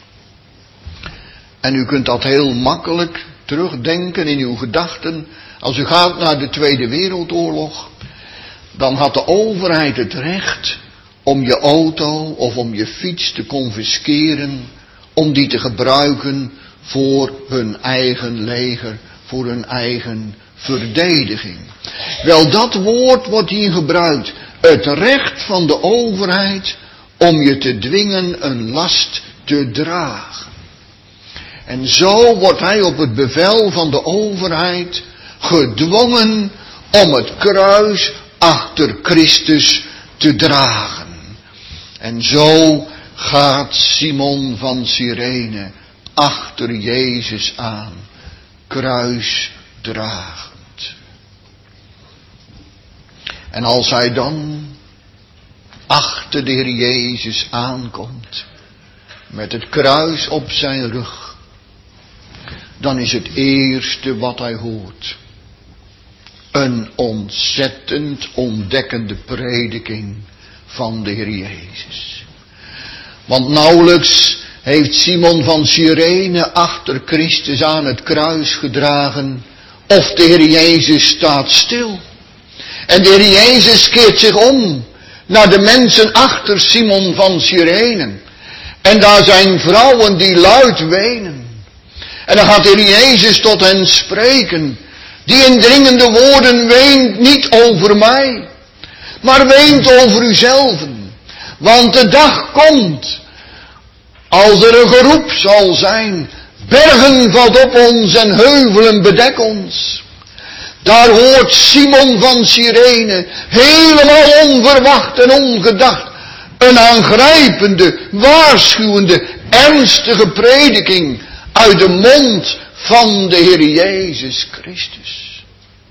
En u kunt dat heel makkelijk terugdenken in uw gedachten. Als u gaat naar de Tweede Wereldoorlog, dan had de overheid het recht om je auto of om je fiets te confisqueren, om die te gebruiken voor hun eigen leger, voor hun eigen verdediging. Wel, dat woord wordt hier gebruikt. Het recht van de overheid om je te dwingen een last te dragen. En zo wordt hij op het bevel van de overheid gedwongen om het kruis achter Christus te dragen. En zo gaat Simon van Cyrene achter Jezus aan, kruisdragend. En als hij dan achter de Heer Jezus aankomt, met het kruis op zijn rug, dan is het eerste wat hij hoort een ontzettend ontdekkende prediking van de Heer Jezus. Want nauwelijks heeft Simon van Cyrene achter Christus aan het kruis gedragen, of de Heer Jezus staat stil. En de Heer Jezus keert zich om naar de mensen achter Simon van Cyrene. En daar zijn vrouwen die luid wenen. En dan gaat de Heer Jezus tot hen spreken. Die indringende woorden: weent niet over mij, maar weent over uzelven. Want de dag komt, als er een geroep zal zijn: bergen valt op ons en heuvelen bedek ons. Daar hoort Simon van Cyrene helemaal onverwacht en ongedacht een aangrijpende, waarschuwende, ernstige prediking uit de mond van de Heer Jezus Christus.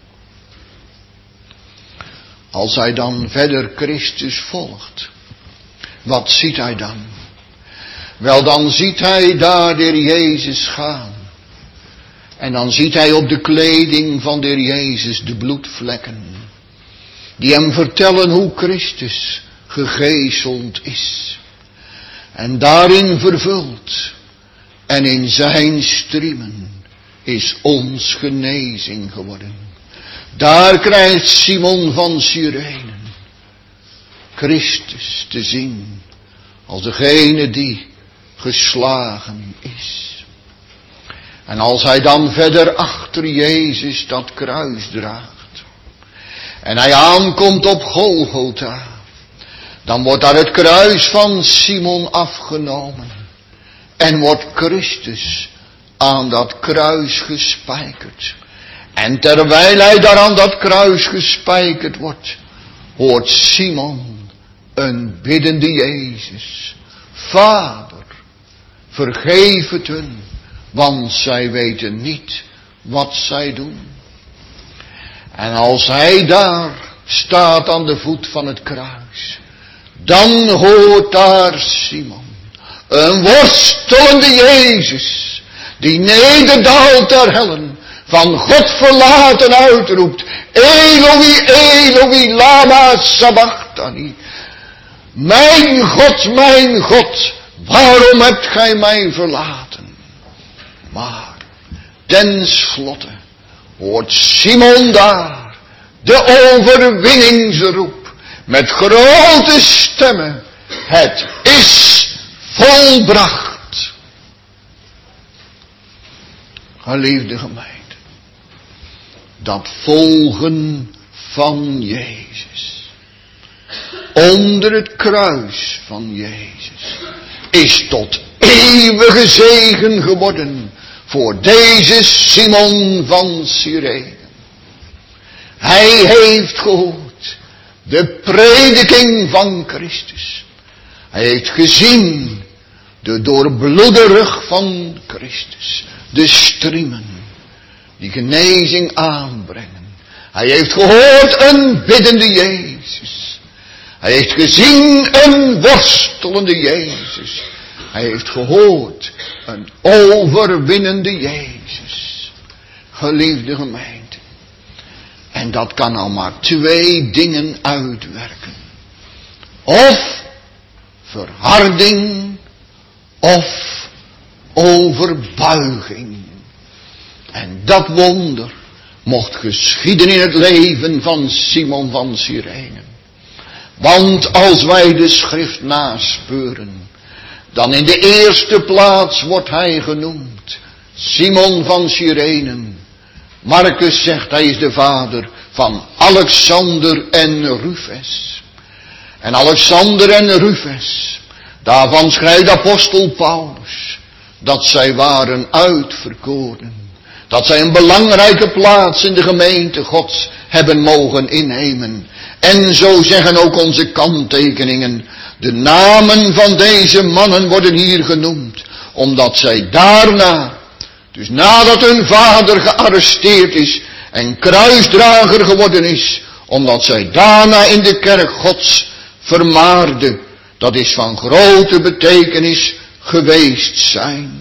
Als hij dan verder Christus volgt, wat ziet hij dan? Wel, dan ziet hij daar de Heer Jezus gaan. En dan ziet hij op de kleding van de Heer Jezus de bloedvlekken, die hem vertellen hoe Christus gegezeld is. En daarin vervuld en in zijn striemen is ons genezing geworden. Daar krijgt Simon van Cyrene Christus te zien als degene die geslagen is. En als hij dan verder achter Jezus dat kruis draagt en hij aankomt op Golgotha, dan wordt daar het kruis van Simon afgenomen en wordt Christus aan dat kruis gespijkerd. En terwijl hij daar aan dat kruis gespijkerd wordt, hoort Simon een biddende Jezus: Vader, vergeef het hun, want zij weten niet wat zij doen. En als hij daar staat aan de voet van het kruis, dan hoort daar Simon, een worstelende Jezus, die nederdaalt ter hellen, van God verlaten uitroept: Eloi, Eloi, lama sabachthani. Mijn God, waarom hebt gij mij verlaten? Maar tenslotte hoort Simon daar de overwinningsroep met grote stemmen: het is volbracht. Geliefde gemeente, dat volgen van Jezus, onder het kruis van Jezus, is tot eeuwige zegen geworden voor deze Simon van Cyrene. Hij heeft gehoord de prediking van Christus. Hij heeft gezien de doorbloede rug van Christus, de striemen die genezing aanbrengen. Hij heeft gehoord een biddende Jezus. Hij heeft gezien een worstelende Jezus. Hij heeft gehoord een overwinnende Jezus. Geliefde gemeente. En dat kan nou maar twee dingen uitwerken. Of verharding, of overbuiging. En dat wonder mocht geschieden in het leven van Simon van Cyrene. Want als wij de schrift naspeuren, dan in de eerste plaats wordt hij genoemd Simon van Cyrene. Marcus zegt hij is de vader van Alexander en Rufus. En Alexander en Rufus, daarvan schrijft apostel Paulus dat zij waren uitverkoren. Dat zij een belangrijke plaats in de gemeente Gods hebben mogen innemen. En zo zeggen ook onze kanttekeningen: de namen van deze mannen worden hier genoemd, omdat zij daarna, dus nadat hun vader gearresteerd is en kruisdrager geworden is, omdat zij daarna in de kerk Gods vermaarde, dat is van grote betekenis geweest zijn.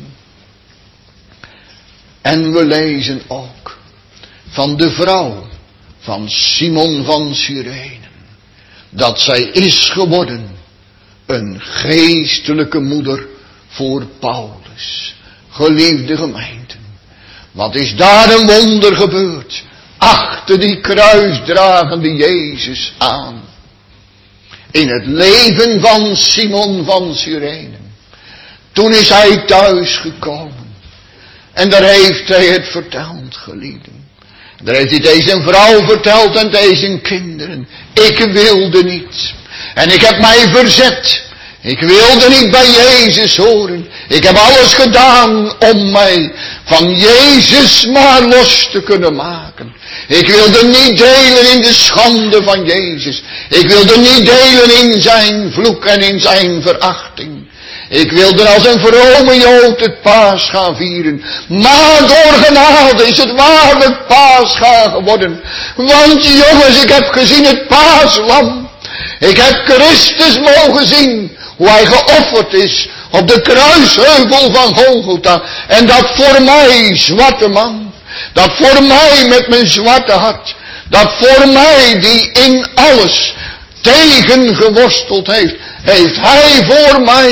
En we lezen ook van de vrouw van Simon van Cyrene, dat zij is geworden een geestelijke moeder voor Paulus. Geliefde gemeenten, wat is daar een wonder gebeurd achter die kruisdragende Jezus aan. In het leven van Simon van Cyrene. Toen is hij thuis gekomen. En daar heeft hij het verteld, geliefden. Daar heeft hij deze vrouw verteld en deze kinderen. Ik wilde niet. En ik heb mij verzet. Ik wilde niet bij Jezus horen. Ik heb alles gedaan om mij van Jezus maar los te kunnen maken. Ik wilde niet delen in de schande van Jezus. Ik wilde niet delen in zijn vloek en in zijn verachting. Ik wilde als een vrome Jood het Pascha vieren. Maar door genade is het waarlijk Pascha geworden. Want jongens, ik heb gezien het paaslam. Ik heb Christus mogen zien hoe hij geofferd is op de kruisheuvel van Golgotha. En dat voor mij, zwarte man. Dat voor mij met mijn zwarte hart. Dat voor mij die in alles tegen geworsteld heeft. Heeft hij voor mij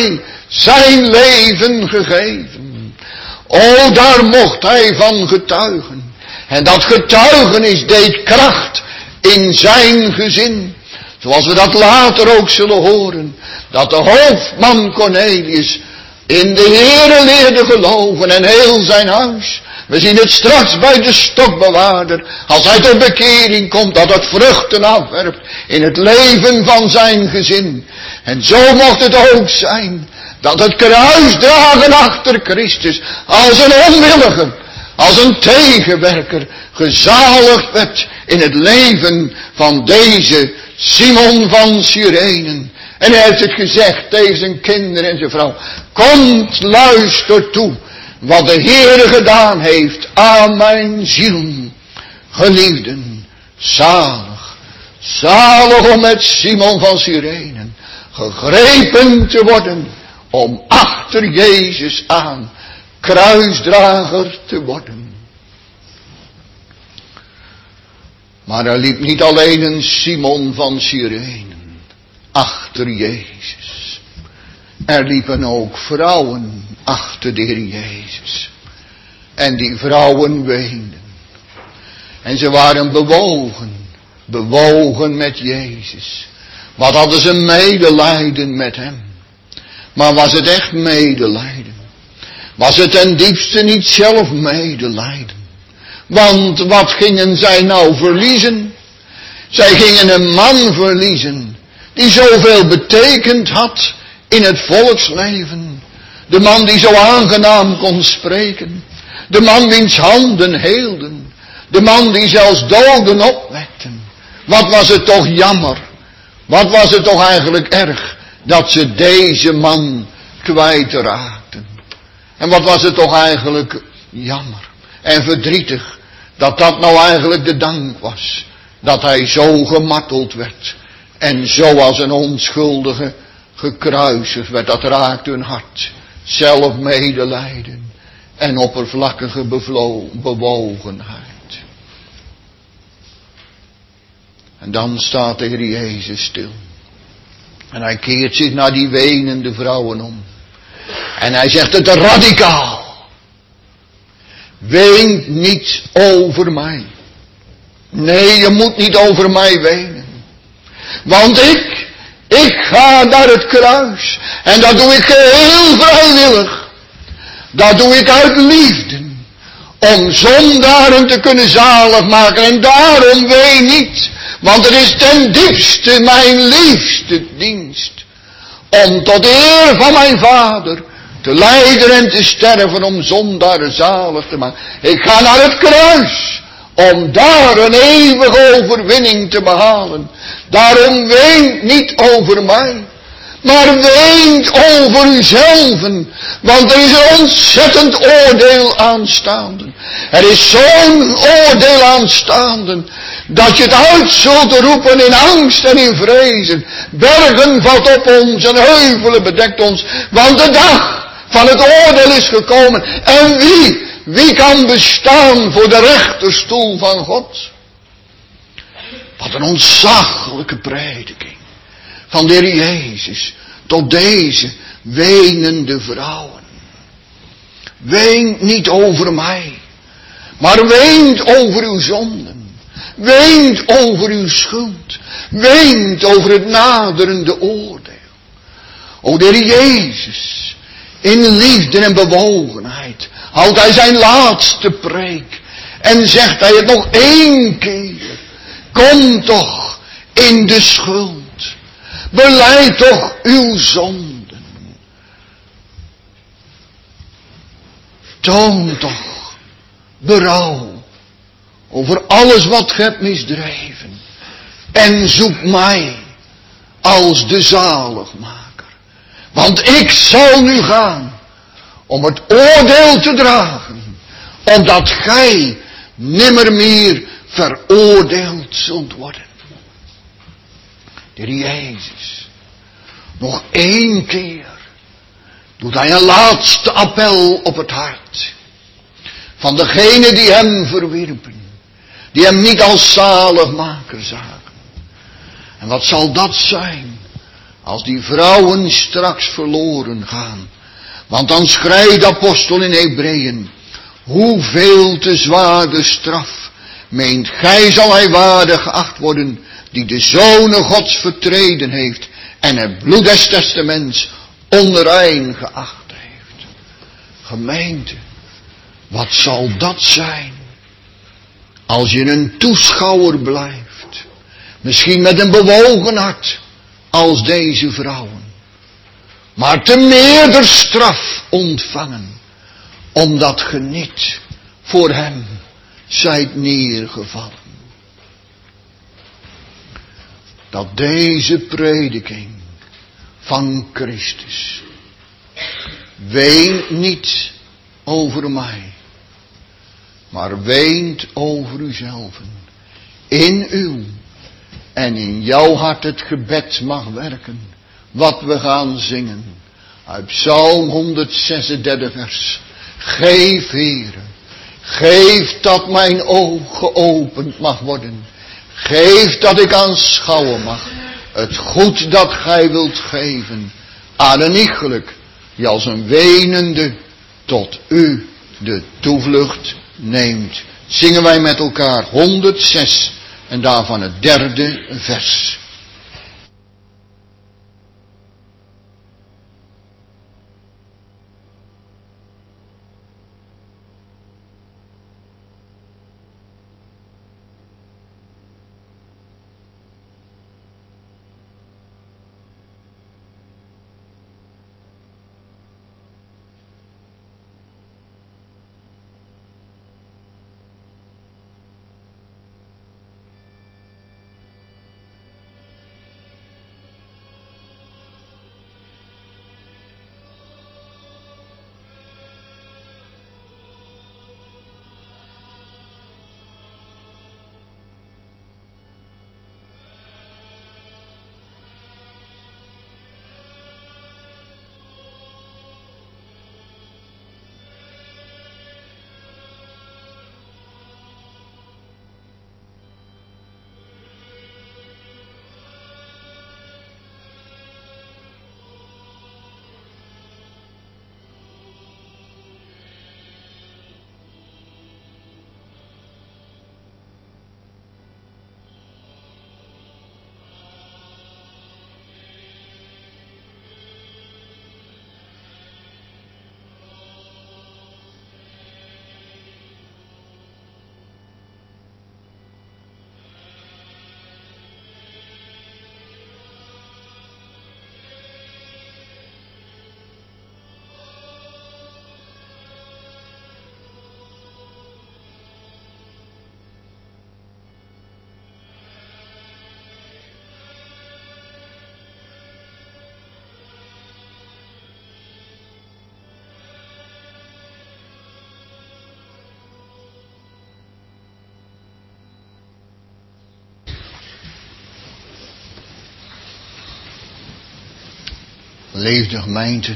zijn leven gegeven. O, daar mocht hij van getuigen. En dat getuigenis deed kracht in zijn gezin. Zoals we dat later ook zullen horen. Dat de hoofdman Cornelius in de Heere leerde geloven en heel zijn huis. We zien het straks bij de stokbewaarder. Als hij tot bekering komt, dat het vruchten afwerpt in het leven van zijn gezin. En zo mocht het ook zijn. Dat het kruisdragen achter Christus als een onwillige, als een tegenwerker gezaligd werd in het leven van deze Simon van Cyrenen. En hij heeft het gezegd tegen zijn kinderen en zijn vrouw. Komt, luister toe wat de Heere gedaan heeft aan mijn ziel. Geliefden, zalig, zalig om met Simon van Cyrenen gegrepen te worden om achter Jezus aan kruisdrager te worden. Maar er liep niet alleen een Simon van Cyrenen achter Jezus. Er liepen ook vrouwen achter de Heer Jezus. En die vrouwen weenden. En ze waren bewogen met Jezus. Wat hadden ze medelijden met hem. Maar was het echt medelijden? Was het ten diepste niet zelf medelijden? Want wat gingen zij nou verliezen? Zij gingen een man verliezen die zoveel betekend had in het volksleven. De man die zo aangenaam kon spreken. De man wiens handen heelden. De man die zelfs doden opwekten. Wat was het toch jammer. Wat was het toch eigenlijk erg dat ze deze man kwijtraakten. En wat was het toch eigenlijk jammer en verdrietig dat dat nou eigenlijk de dank was. Dat hij zo gemarteld werd en zo als een onschuldige gekruisigd werd. Dat raakte hun hart. Zelf medelijden en oppervlakkige bewogenheid. En dan staat de Heer Jezus stil. En hij keert zich naar die wenende vrouwen om. En hij zegt het radicaal. Ween niet over mij. Nee, je moet niet over mij wenen. Want ik ga naar het kruis. En dat doe ik geheel vrijwillig. Dat doe ik uit liefde. Om zondaren te kunnen zalig maken. En daarom ween niet. Want het is ten diepste mijn liefste dienst. Om tot eer van mijn Vader te lijden en te sterven om zondaren zalig te maken. Ik ga naar het kruis. Om daar een eeuwige overwinning te behalen. Daarom weent niet over mij. Maar weent over uzelven. Want er is een ontzettend oordeel aanstaande. Er is zo'n oordeel aanstaande. Dat je het uit zult roepen in angst en in vrezen. Bergen valt op ons en heuvelen bedekt ons. Want de dag van het oordeel is gekomen. En wie kan bestaan voor de rechterstoel van God? Wat een ontzaglijke prediking van de Heer Jezus tot deze wenende vrouwen. Weent niet over mij, maar weent over uw zonden. Weent over uw schuld. Weent over het naderende oordeel. O de Heer Jezus, in liefde en bewogenheid houdt hij zijn laatste preek en zegt hij het nog 1 keer. Kom toch in de schuld. Belijd toch uw zonden. Toon toch berouw over alles wat ge hebt misdreven. En zoek mij als de zaligmaker. Want ik zal nu gaan om het oordeel te dragen. Opdat gij nimmer meer veroordeeld zult worden. De Heer Jezus, nog 1 keer doet hij een laatste appel op het hart. Van degenen die hem verwierpen. Die hem niet als zaligmaker zagen. En wat zal dat zijn? Als die vrouwen straks verloren gaan. Want dan schrijft de apostel in Hebreeën. Hoeveel te zwaar de straf, meent gij, zal hij waardig geacht worden, die de Zonen Gods vertreden heeft en het bloed des testaments onrein geacht heeft. Gemeente, wat zal dat zijn? Als je een toeschouwer blijft, misschien met een bewogen hart, als deze vrouwen, maar te meerder straf ontvangen, omdat ge niet voor hem zijt neergevallen. Dat deze prediking van Christus, weent niet over mij, maar weent over uzelven, in uw en in jouw hart het gebed mag werken, wat we gaan zingen, uit Psalm 136 vers. Geef, Heere, geef dat mijn oog geopend mag worden, geef dat ik aanschouwen mag, het goed dat gij wilt geven, aan een iegelijk, die als een wenende tot u de toevlucht neemt. Zingen wij met elkaar 106 en daarvan het 3e vers. Leefde gemeente,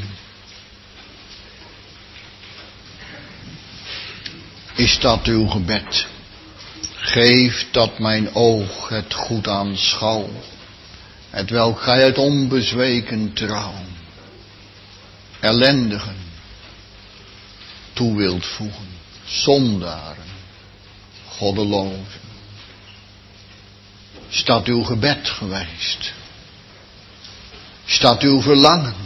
is dat uw gebed? Geef dat mijn oog het goed aanschouw, het welk gij uit onbezweken trouw ellendigen toe wilt voegen, zondaren, goddelozen. Is dat uw gebed geweest? Is dat uw verlangen?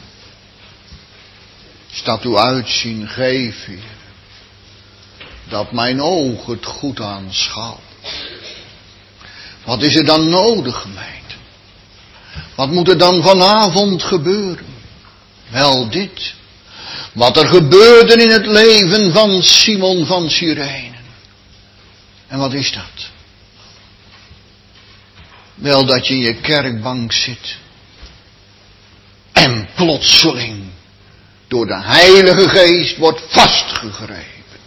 Is dat uw uitzien? Geef, Heer, dat mijn oog het goed aanschouwt. Wat is er dan nodig, gemeente? Wat moet er dan vanavond gebeuren? Wel dit. Wat er gebeurde in het leven van Simon van Cyrene. En wat is dat? Wel dat je in je kerkbank zit. En plotseling door de Heilige Geest wordt vastgegrepen.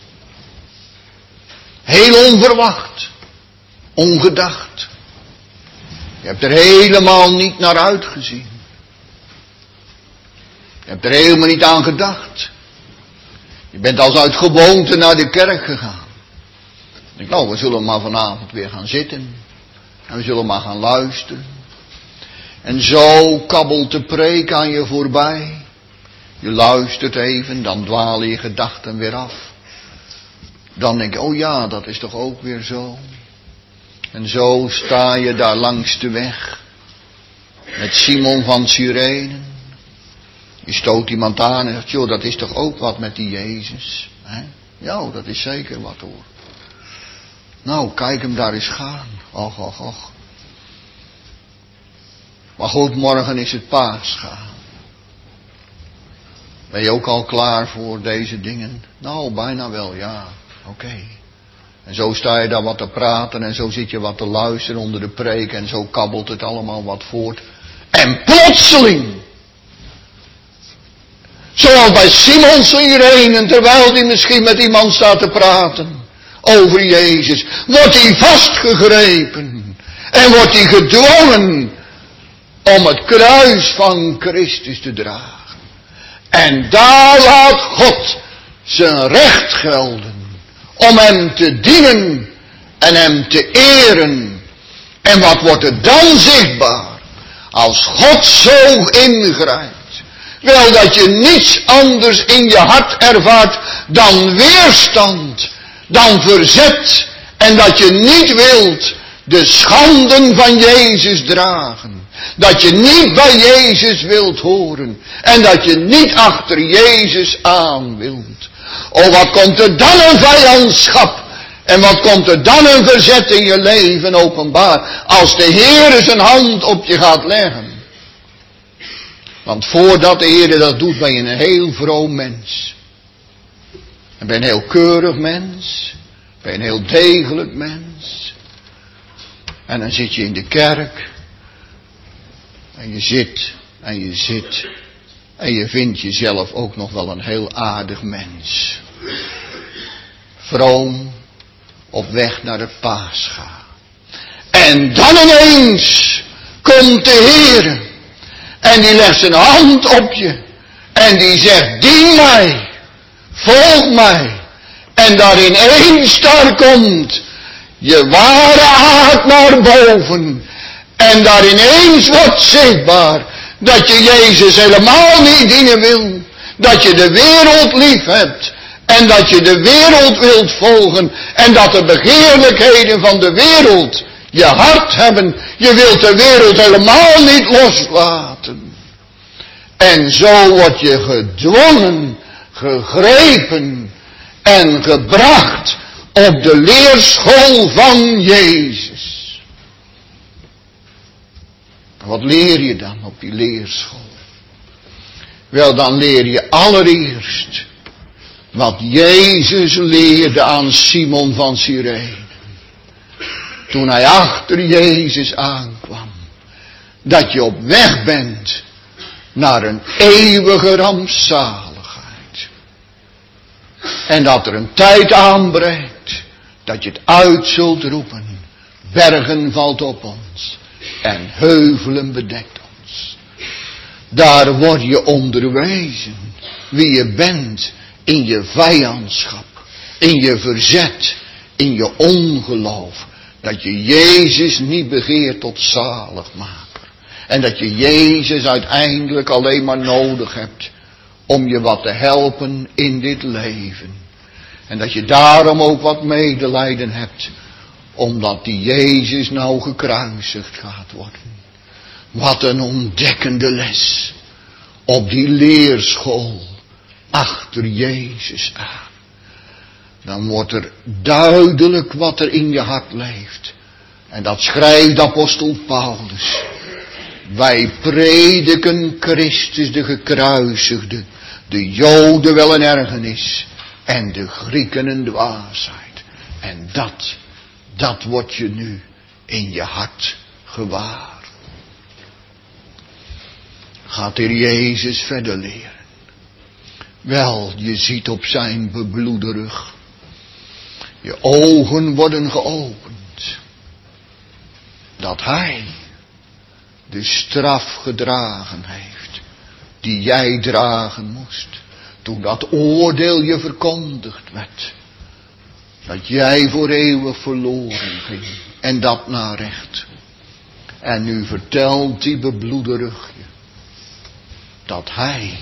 Heel onverwacht. Ongedacht. Je hebt er helemaal niet naar uitgezien. Je hebt er helemaal niet aan gedacht. Je bent als uit gewoonte naar de kerk gegaan. Ik denk, nou, we zullen maar vanavond weer gaan zitten. En we zullen maar gaan luisteren. En zo kabbelt de preek aan je voorbij. Je luistert even, dan dwalen je gedachten weer af. Dan denk je, oh ja, dat is toch ook weer zo. En zo sta je daar langs de weg. Met Simon van Cyrene. Je stoot iemand aan en zegt, joh, dat is toch ook wat met die Jezus. Hè? Ja, dat is zeker wat hoor. Nou, kijk hem daar eens gaan. Och, och, och. Maar goed, morgen is het Pascha. Ben je ook al klaar voor deze dingen? Nou, bijna wel, ja. Oké. En zo sta je daar wat te praten en zo zit je wat te luisteren onder de preek en zo kabbelt het allemaal wat voort. En plotseling, zoals bij Simon Cyrene, terwijl hij misschien met iemand staat te praten over Jezus, wordt hij vastgegrepen en wordt hij gedwongen om het kruis van Christus te dragen. En daar laat God zijn recht gelden om hem te dienen en hem te eren. En wat wordt er dan zichtbaar als God zo ingrijpt? Wel, dat je niets anders in je hart ervaart dan weerstand, dan verzet. En dat je niet wilt de schanden van Jezus dragen. Dat je niet bij Jezus wilt horen. En dat je niet achter Jezus aan wilt. Oh, wat komt er dan een vijandschap. En wat komt er dan een verzet in je leven openbaar. Als de Heer zijn hand op je gaat leggen. Want voordat de Heer dat doet, ben je een heel vroom mens. En ben je een heel keurig mens. Ben je een heel degelijk mens. En dan zit je in de kerk. En je zit. En je zit. En je vindt jezelf ook nog wel een heel aardig mens. Vroom. Op weg naar het Pascha. En dan ineens komt de Heer. En die legt zijn hand op je. En die zegt, dien mij. Volg mij. En daar ineens daar komt je ware aard naar boven. En daar ineens wordt zichtbaar dat je Jezus helemaal niet dienen wil. Dat je de wereld lief hebt. En dat je de wereld wilt volgen. En dat de begeerlijkheden van de wereld je hart hebben. Je wilt de wereld helemaal niet loslaten. En zo word je gedwongen, gegrepen en gebracht op de leerschool van Jezus. Wat leer je dan op die leerschool? Wel, dan leer je allereerst wat Jezus leerde aan Simon van Cyrene. Toen hij achter Jezus aankwam. Dat je op weg bent naar een eeuwige rampzaligheid. En dat er een tijd aanbreekt dat je het uit zult roepen. Bergen valt op ons en heuvelen bedekt ons. Daar word je onderwezen wie je bent in je vijandschap, in je verzet, in je ongeloof. Dat je Jezus niet begeert tot zaligmaker. En dat je Jezus uiteindelijk alleen maar nodig hebt om je wat te helpen in dit leven. En dat je daarom ook wat medelijden hebt, omdat die Jezus nou gekruisigd gaat worden. Wat een ontdekkende les op die leerschool achter Jezus aan. Dan wordt er duidelijk wat er in je hart leeft. En dat schrijft apostel Paulus. Wij prediken Christus de gekruisigde, de Joden wel een ergernis en de Grieken een dwaasheid. En dat wordt je nu in je hart gewaar. Gaat er Jezus verder leren. Wel, je ziet op zijn bebloede rug. Je ogen worden geopend. Dat hij de straf gedragen heeft. Die jij dragen moest. Toen dat oordeel je verkondigd werd. Dat jij voor eeuwig verloren ging. En dat naar recht. En nu vertelt die bebloederig je dat hij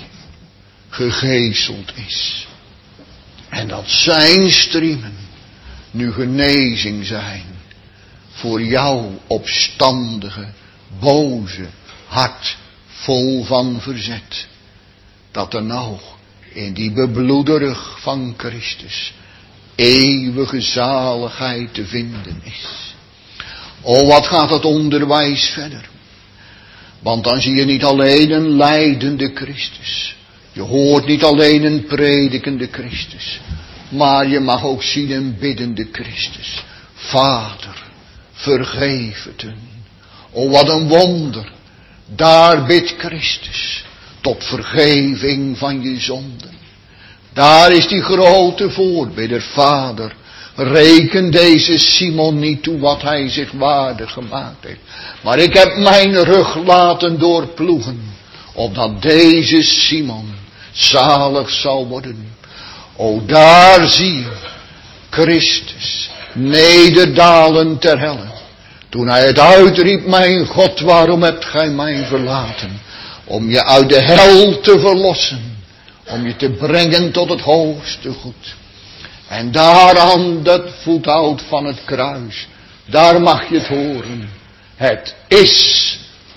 gegezeld is. En dat zijn striemen nu genezing zijn voor jouw opstandige, boze hart vol van verzet. Dat er nou in die bebloederig van Christus eeuwige zaligheid te vinden is. O, wat gaat het onderwijs verder. Want dan zie je niet alleen een lijdende Christus. Je hoort niet alleen een predikende Christus. Maar je mag ook zien een biddende Christus. Vader, vergeef het hun. O, wat een wonder. Daar bidt Christus tot vergeving van je zonden. Daar is die grote voorbidder. Vader, reken deze Simon niet toe wat hij zich waardig gemaakt heeft. Maar ik heb mijn rug laten doorploegen, opdat deze Simon zalig zal worden. O, daar zie je Christus nederdalen ter helle. Toen hij het uitriep, mijn God, waarom hebt gij mij verlaten? Om je uit de hel te verlossen. Om je te brengen tot het hoogste goed. En daaraan dat voethout van het kruis. Daar mag je het horen. Het is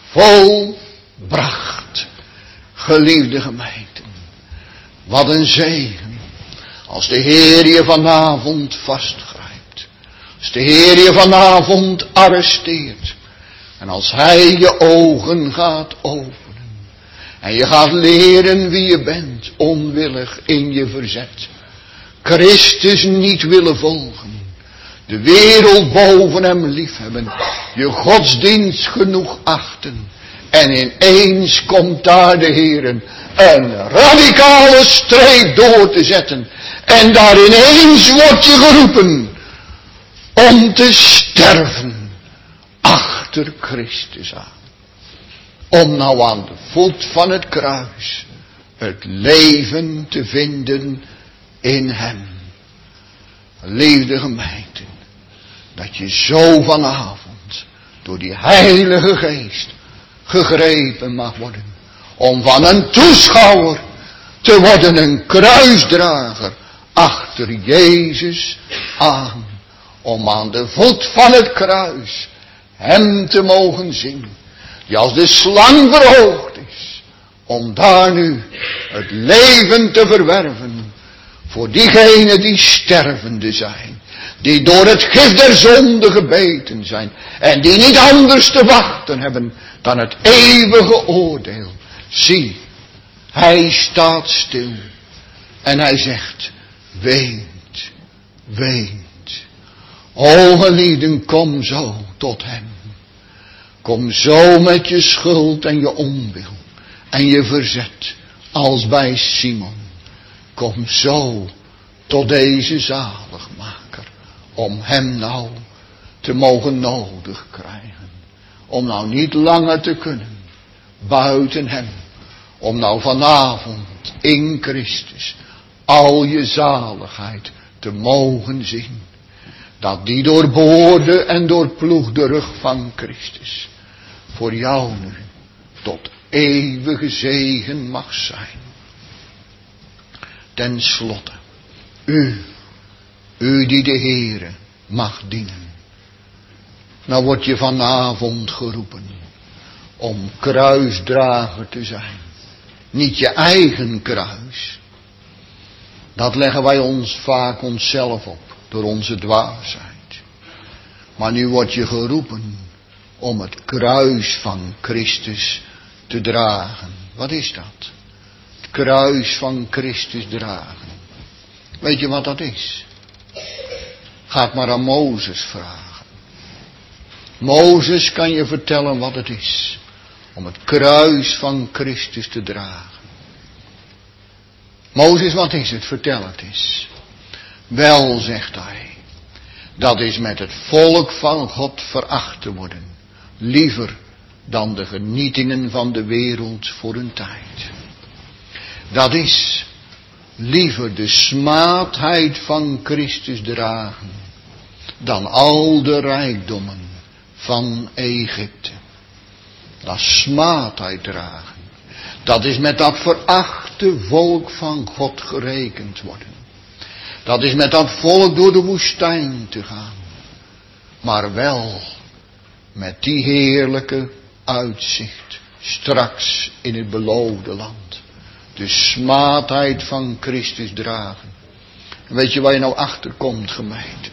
volbracht. Geliefde gemeenten. Wat een zegen. Als de Heer je vanavond vastgrijpt. Als de Heer je vanavond arresteert. En als Hij je ogen gaat openen. En je gaat leren wie je bent. Onwillig in je verzet. Christus niet willen volgen. De wereld boven hem liefhebben. Je godsdienst genoeg achten. En ineens komt daar de Heer een radicale streep door te zetten. En daar ineens wordt je geroepen. Om te sterven. Achter Christus aan. Om nou aan de voet van het kruis. Het leven te vinden in hem. Liefde gemeente. Dat je zo vanavond. Door die Heilige Geest. Gegrepen mag worden. Om van een toeschouwer. Te worden een kruisdrager. Achter Jezus aan. Om aan de voet van het kruis. Hem te mogen zien. Die als de slang verhoogd is. Om daar nu het leven te verwerven. Voor diegenen die stervende zijn. Die door het gif der zonde gebeten zijn. En die niet anders te wachten hebben dan het eeuwige oordeel. Zie, hij staat stil. En hij zegt, weent, weent. O geliefden, kom zo tot hem. Kom zo met je schuld en je onwil. En je verzet. Als bij Simon. Kom zo tot deze zaligmaker. Om hem nou te mogen nodig krijgen. Om nou niet langer te kunnen. Buiten hem. Om nou vanavond in Christus. Al je zaligheid te mogen zien. Dat die doorboorde en doorploegde rug van Christus. Voor jou nu. Tot eeuwige zegen mag zijn. Ten slotte. U die de Heere mag dienen. Nou word je vanavond geroepen. Om kruisdrager te zijn. Niet je eigen kruis. Dat leggen wij ons vaak onszelf op. Door onze dwaasheid. Maar nu word je geroepen. Om het kruis van Christus te dragen. Wat is dat? Het kruis van Christus dragen. Weet je wat dat is? Ga het maar aan Mozes vragen. Mozes kan je vertellen wat het is. Om het kruis van Christus te dragen. Mozes, wat is het? Vertel het eens. Wel, zegt hij. Dat is met het volk van God veracht te worden. Liever dan de genietingen van de wereld voor een tijd. Dat is liever de smaadheid van Christus dragen. Dan al de rijkdommen van Egypte. Dat is smaadheid dragen. Dat is met dat verachte volk van God gerekend worden. Dat is met dat volk door de woestijn te gaan. Maar wel met die heerlijke uitzicht. Straks in het beloofde land. De smaadheid van Christus dragen. En weet je waar je nou achter komt, gemeente?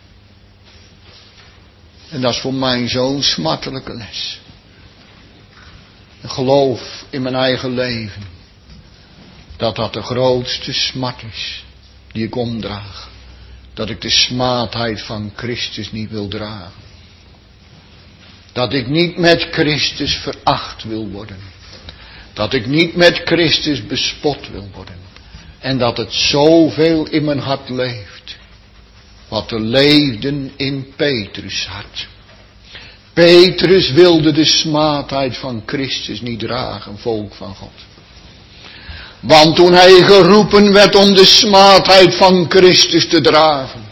En dat is voor mij zo'n smartelijke les. Ik geloof in mijn eigen leven. Dat dat de grootste smart is. Die ik omdraag. Dat ik de smaadheid van Christus niet wil dragen. Dat ik niet met Christus veracht wil worden. Dat ik niet met Christus bespot wil worden. En dat het zoveel in mijn hart leeft. Wat er leefde in Petrus' hart. Petrus wilde de smaadheid van Christus niet dragen, volk van God. Want toen hij geroepen werd om de smaadheid van Christus te dragen.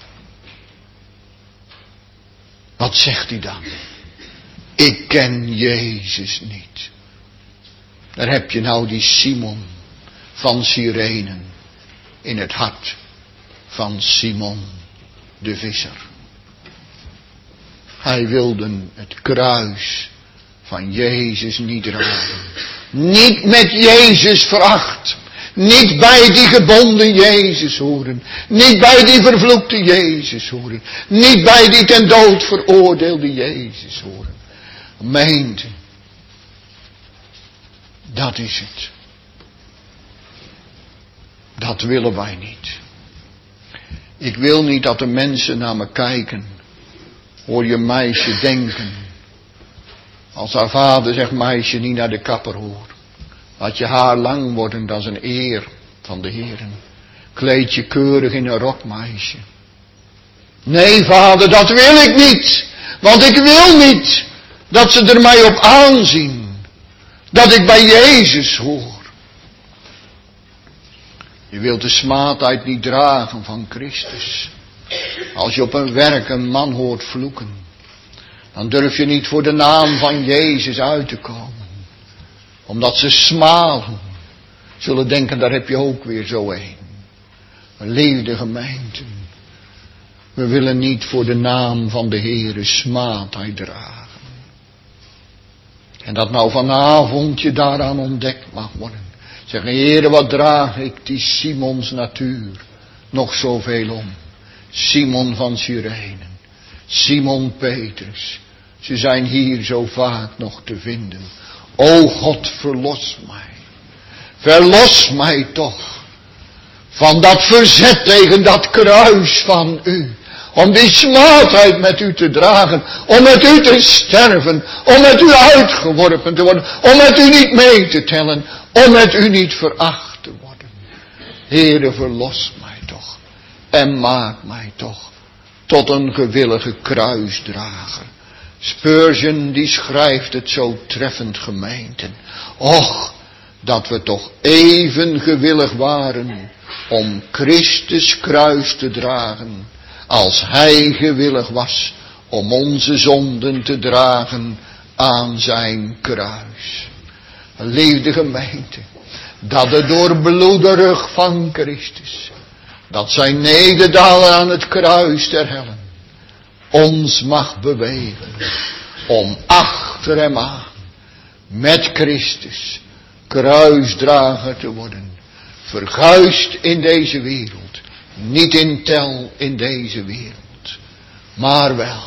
Wat zegt hij dan? Ik ken Jezus niet. Daar heb je nou die Simon van Cyrene in het hart van Simon de visser. Hij wilde het kruis van Jezus niet dragen. Niet met Jezus veracht. Niet bij die gebonden Jezus horen. Niet bij die vervloekte Jezus horen. Niet bij die ten dood veroordeelde Jezus horen. Gemeente. Dat is het. Dat willen wij niet. Ik wil niet dat de mensen naar me kijken. Hoor je meisje denken. Als haar vader zegt, meisje, niet naar de kapper hoor. Laat je haar lang worden, dat is een eer van de Heeren. Kleed je keurig in een rok, meisje. Nee, vader, dat wil ik niet. Want ik wil niet dat ze er mij op aanzien. Dat ik bij Jezus hoor. Je wilt de smaadheid niet dragen van Christus. Als je op een werk een man hoort vloeken. Dan durf je niet voor de naam van Jezus uit te komen. Omdat ze smalen. Zullen denken, daar heb je ook weer zo een. Geliefde gemeente. We willen niet voor de naam van de Heere smaadheid dragen. En dat nou vanavond je daaraan ontdekt mag worden. Zeg, Heere, wat draag ik die Simons natuur nog zoveel om. Simon van Cyrene. Simon Petrus. Ze zijn hier zo vaak nog te vinden. O God, verlos mij. Verlos mij toch. Van dat verzet tegen dat kruis van u. Om die smaadheid met u te dragen. Om met u te sterven. Om met u uitgeworpen te worden. Om met u niet mee te tellen. Om met u niet veracht te worden. Heere, verlos mij toch. En maak mij toch tot een gewillige kruisdrager. Spurgeon die schrijft het zo treffend, gemeenten. Och, dat we toch even gewillig waren om Christus kruis te dragen, als hij gewillig was om onze zonden te dragen aan zijn kruis. Geliefde gemeente, dat de doorbloede rug van Christus, dat zijn nederdalen aan het kruis ter helle, ons mag bewegen om achter hem aan met Christus kruisdrager te worden. Verguisd in deze wereld, niet in tel in deze wereld, maar wel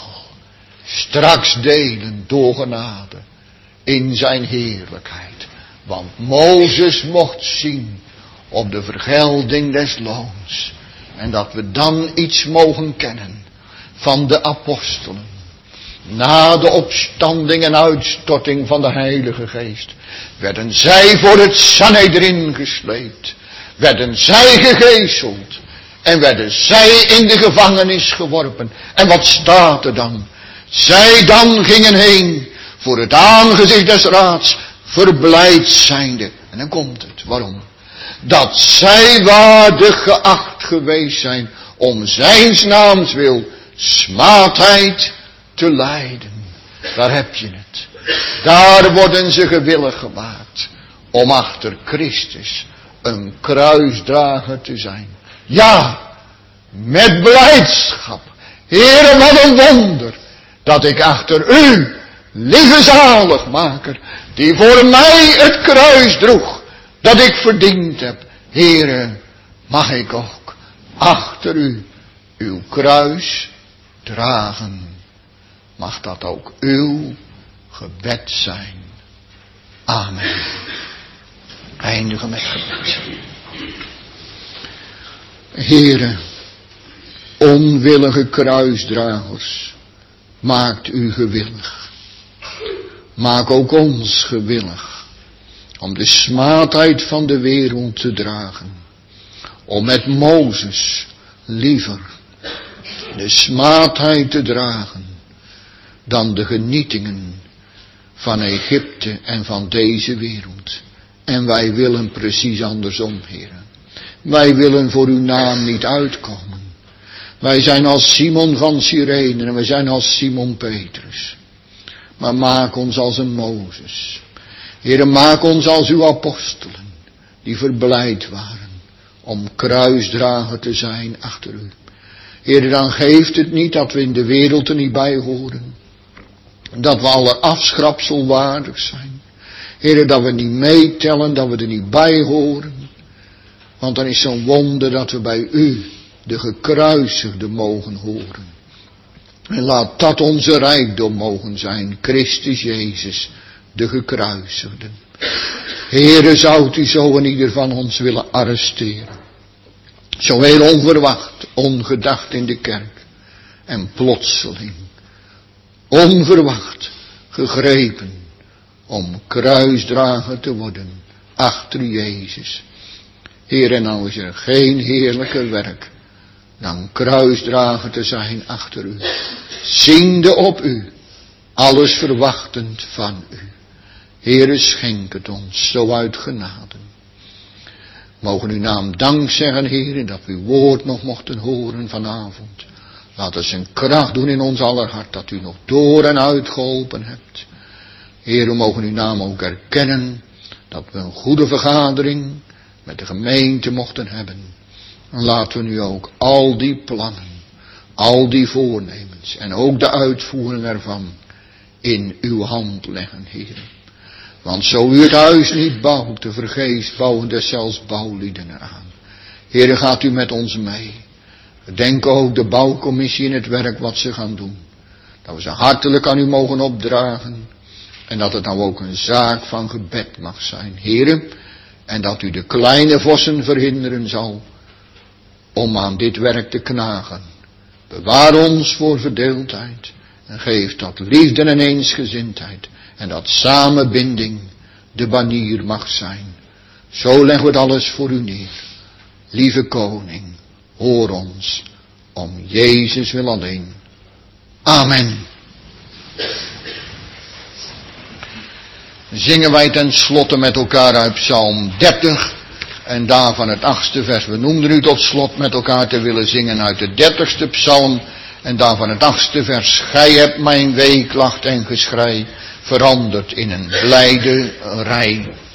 straks delen door genade in zijn heerlijkheid. Want Mozes mocht zien op de vergelding des loons. En dat we dan iets mogen kennen van de apostelen. Na de opstanding en uitstorting van de Heilige Geest werden zij voor het Sanhedrin gesleept. Werden zij gegezeld. En werden zij in de gevangenis geworpen. En wat staat er dan? Zij dan gingen heen voor het aangezicht des raads, verblijd zijnde. En dan komt het. Waarom? Dat zij waardig geacht geweest zijn om zijns naams wil smaadheid te lijden. Daar heb je het. Daar worden ze gewillig gemaakt om achter Christus een kruisdrager te zijn. Ja, met blijdschap. Heere, wat een wonder dat ik achter u, lieve zaligmaker, die voor mij het kruis droeg, dat ik verdiend heb. Heere, mag ik ook achter u uw kruis dragen. Mag dat ook uw gebed zijn. Amen. Eindigen met gebed. Heere, onwillige kruisdragers, maakt u gewillig. Maak ook ons gewillig om de smaadheid van de wereld te dragen. Om met Mozes liever de smaadheid te dragen dan de genietingen van Egypte en van deze wereld. En wij willen precies andersom, Heere. Wij willen voor uw naam niet uitkomen. Wij zijn als Simon van Cyrene en wij zijn als Simon Petrus. Maar maak ons als een Mozes. Heere, maak ons als uw apostelen, die verblijd waren om kruisdrager te zijn achter u. Heere, dan geeft het niet dat we in de wereld er niet bij horen. Dat we alle afschrapsel waardig zijn. Heere, dat we niet meetellen, dat we er niet bij horen. Want dan is zo'n wonder dat we bij u, de gekruisigde, mogen horen. En laat dat onze rijkdom mogen zijn, Christus Jezus, de gekruisigde. Heere, zou u zo in ieder van ons willen arresteren. Zo heel onverwacht, ongedacht in de kerk. En plotseling, onverwacht, gegrepen, om kruisdrager te worden, achter Jezus. Heer, en nou is er geen heerlijker werk dan kruisdrager te zijn achter u. Ziende op u, alles verwachtend van u. Heere, schenk het ons zo uit genade. Mogen uw naam dank zeggen, Heere, dat we uw woord nog mochten horen vanavond. Laat het zijn kracht doen in ons aller hart, dat u nog door en uit geholpen hebt. Heer, we mogen uw naam ook erkennen, dat we een goede vergadering met de gemeente mochten hebben. En laten we nu ook al die plannen, al die voornemens en ook de uitvoering ervan in uw hand leggen, Heer. Want zo u het huis niet bouwt, te vergeefs bouwen deszelfs bouwlieden eraan. Heer, gaat u met ons mee. We denken ook de bouwcommissie in het werk wat ze gaan doen. Dat we ze hartelijk aan u mogen opdragen. En dat het nou ook een zaak van gebed mag zijn, Heere. En dat u de kleine vossen verhinderen zal om aan dit werk te knagen. Bewaar ons voor verdeeldheid. En geef dat liefde en eensgezindheid. En dat samenbinding de banier mag zijn. Zo leggen we het alles voor u neer. Lieve koning, hoor ons. Om Jezus wil alleen. Amen. Zingen wij ten slotte met elkaar uit Psalm 30 en daarvan het 8e vers. We noemden u tot slot met elkaar te willen zingen uit de 30ste psalm en daarvan het 8e vers. Gij hebt mijn weeklacht en geschrei veranderd in een blijde rij.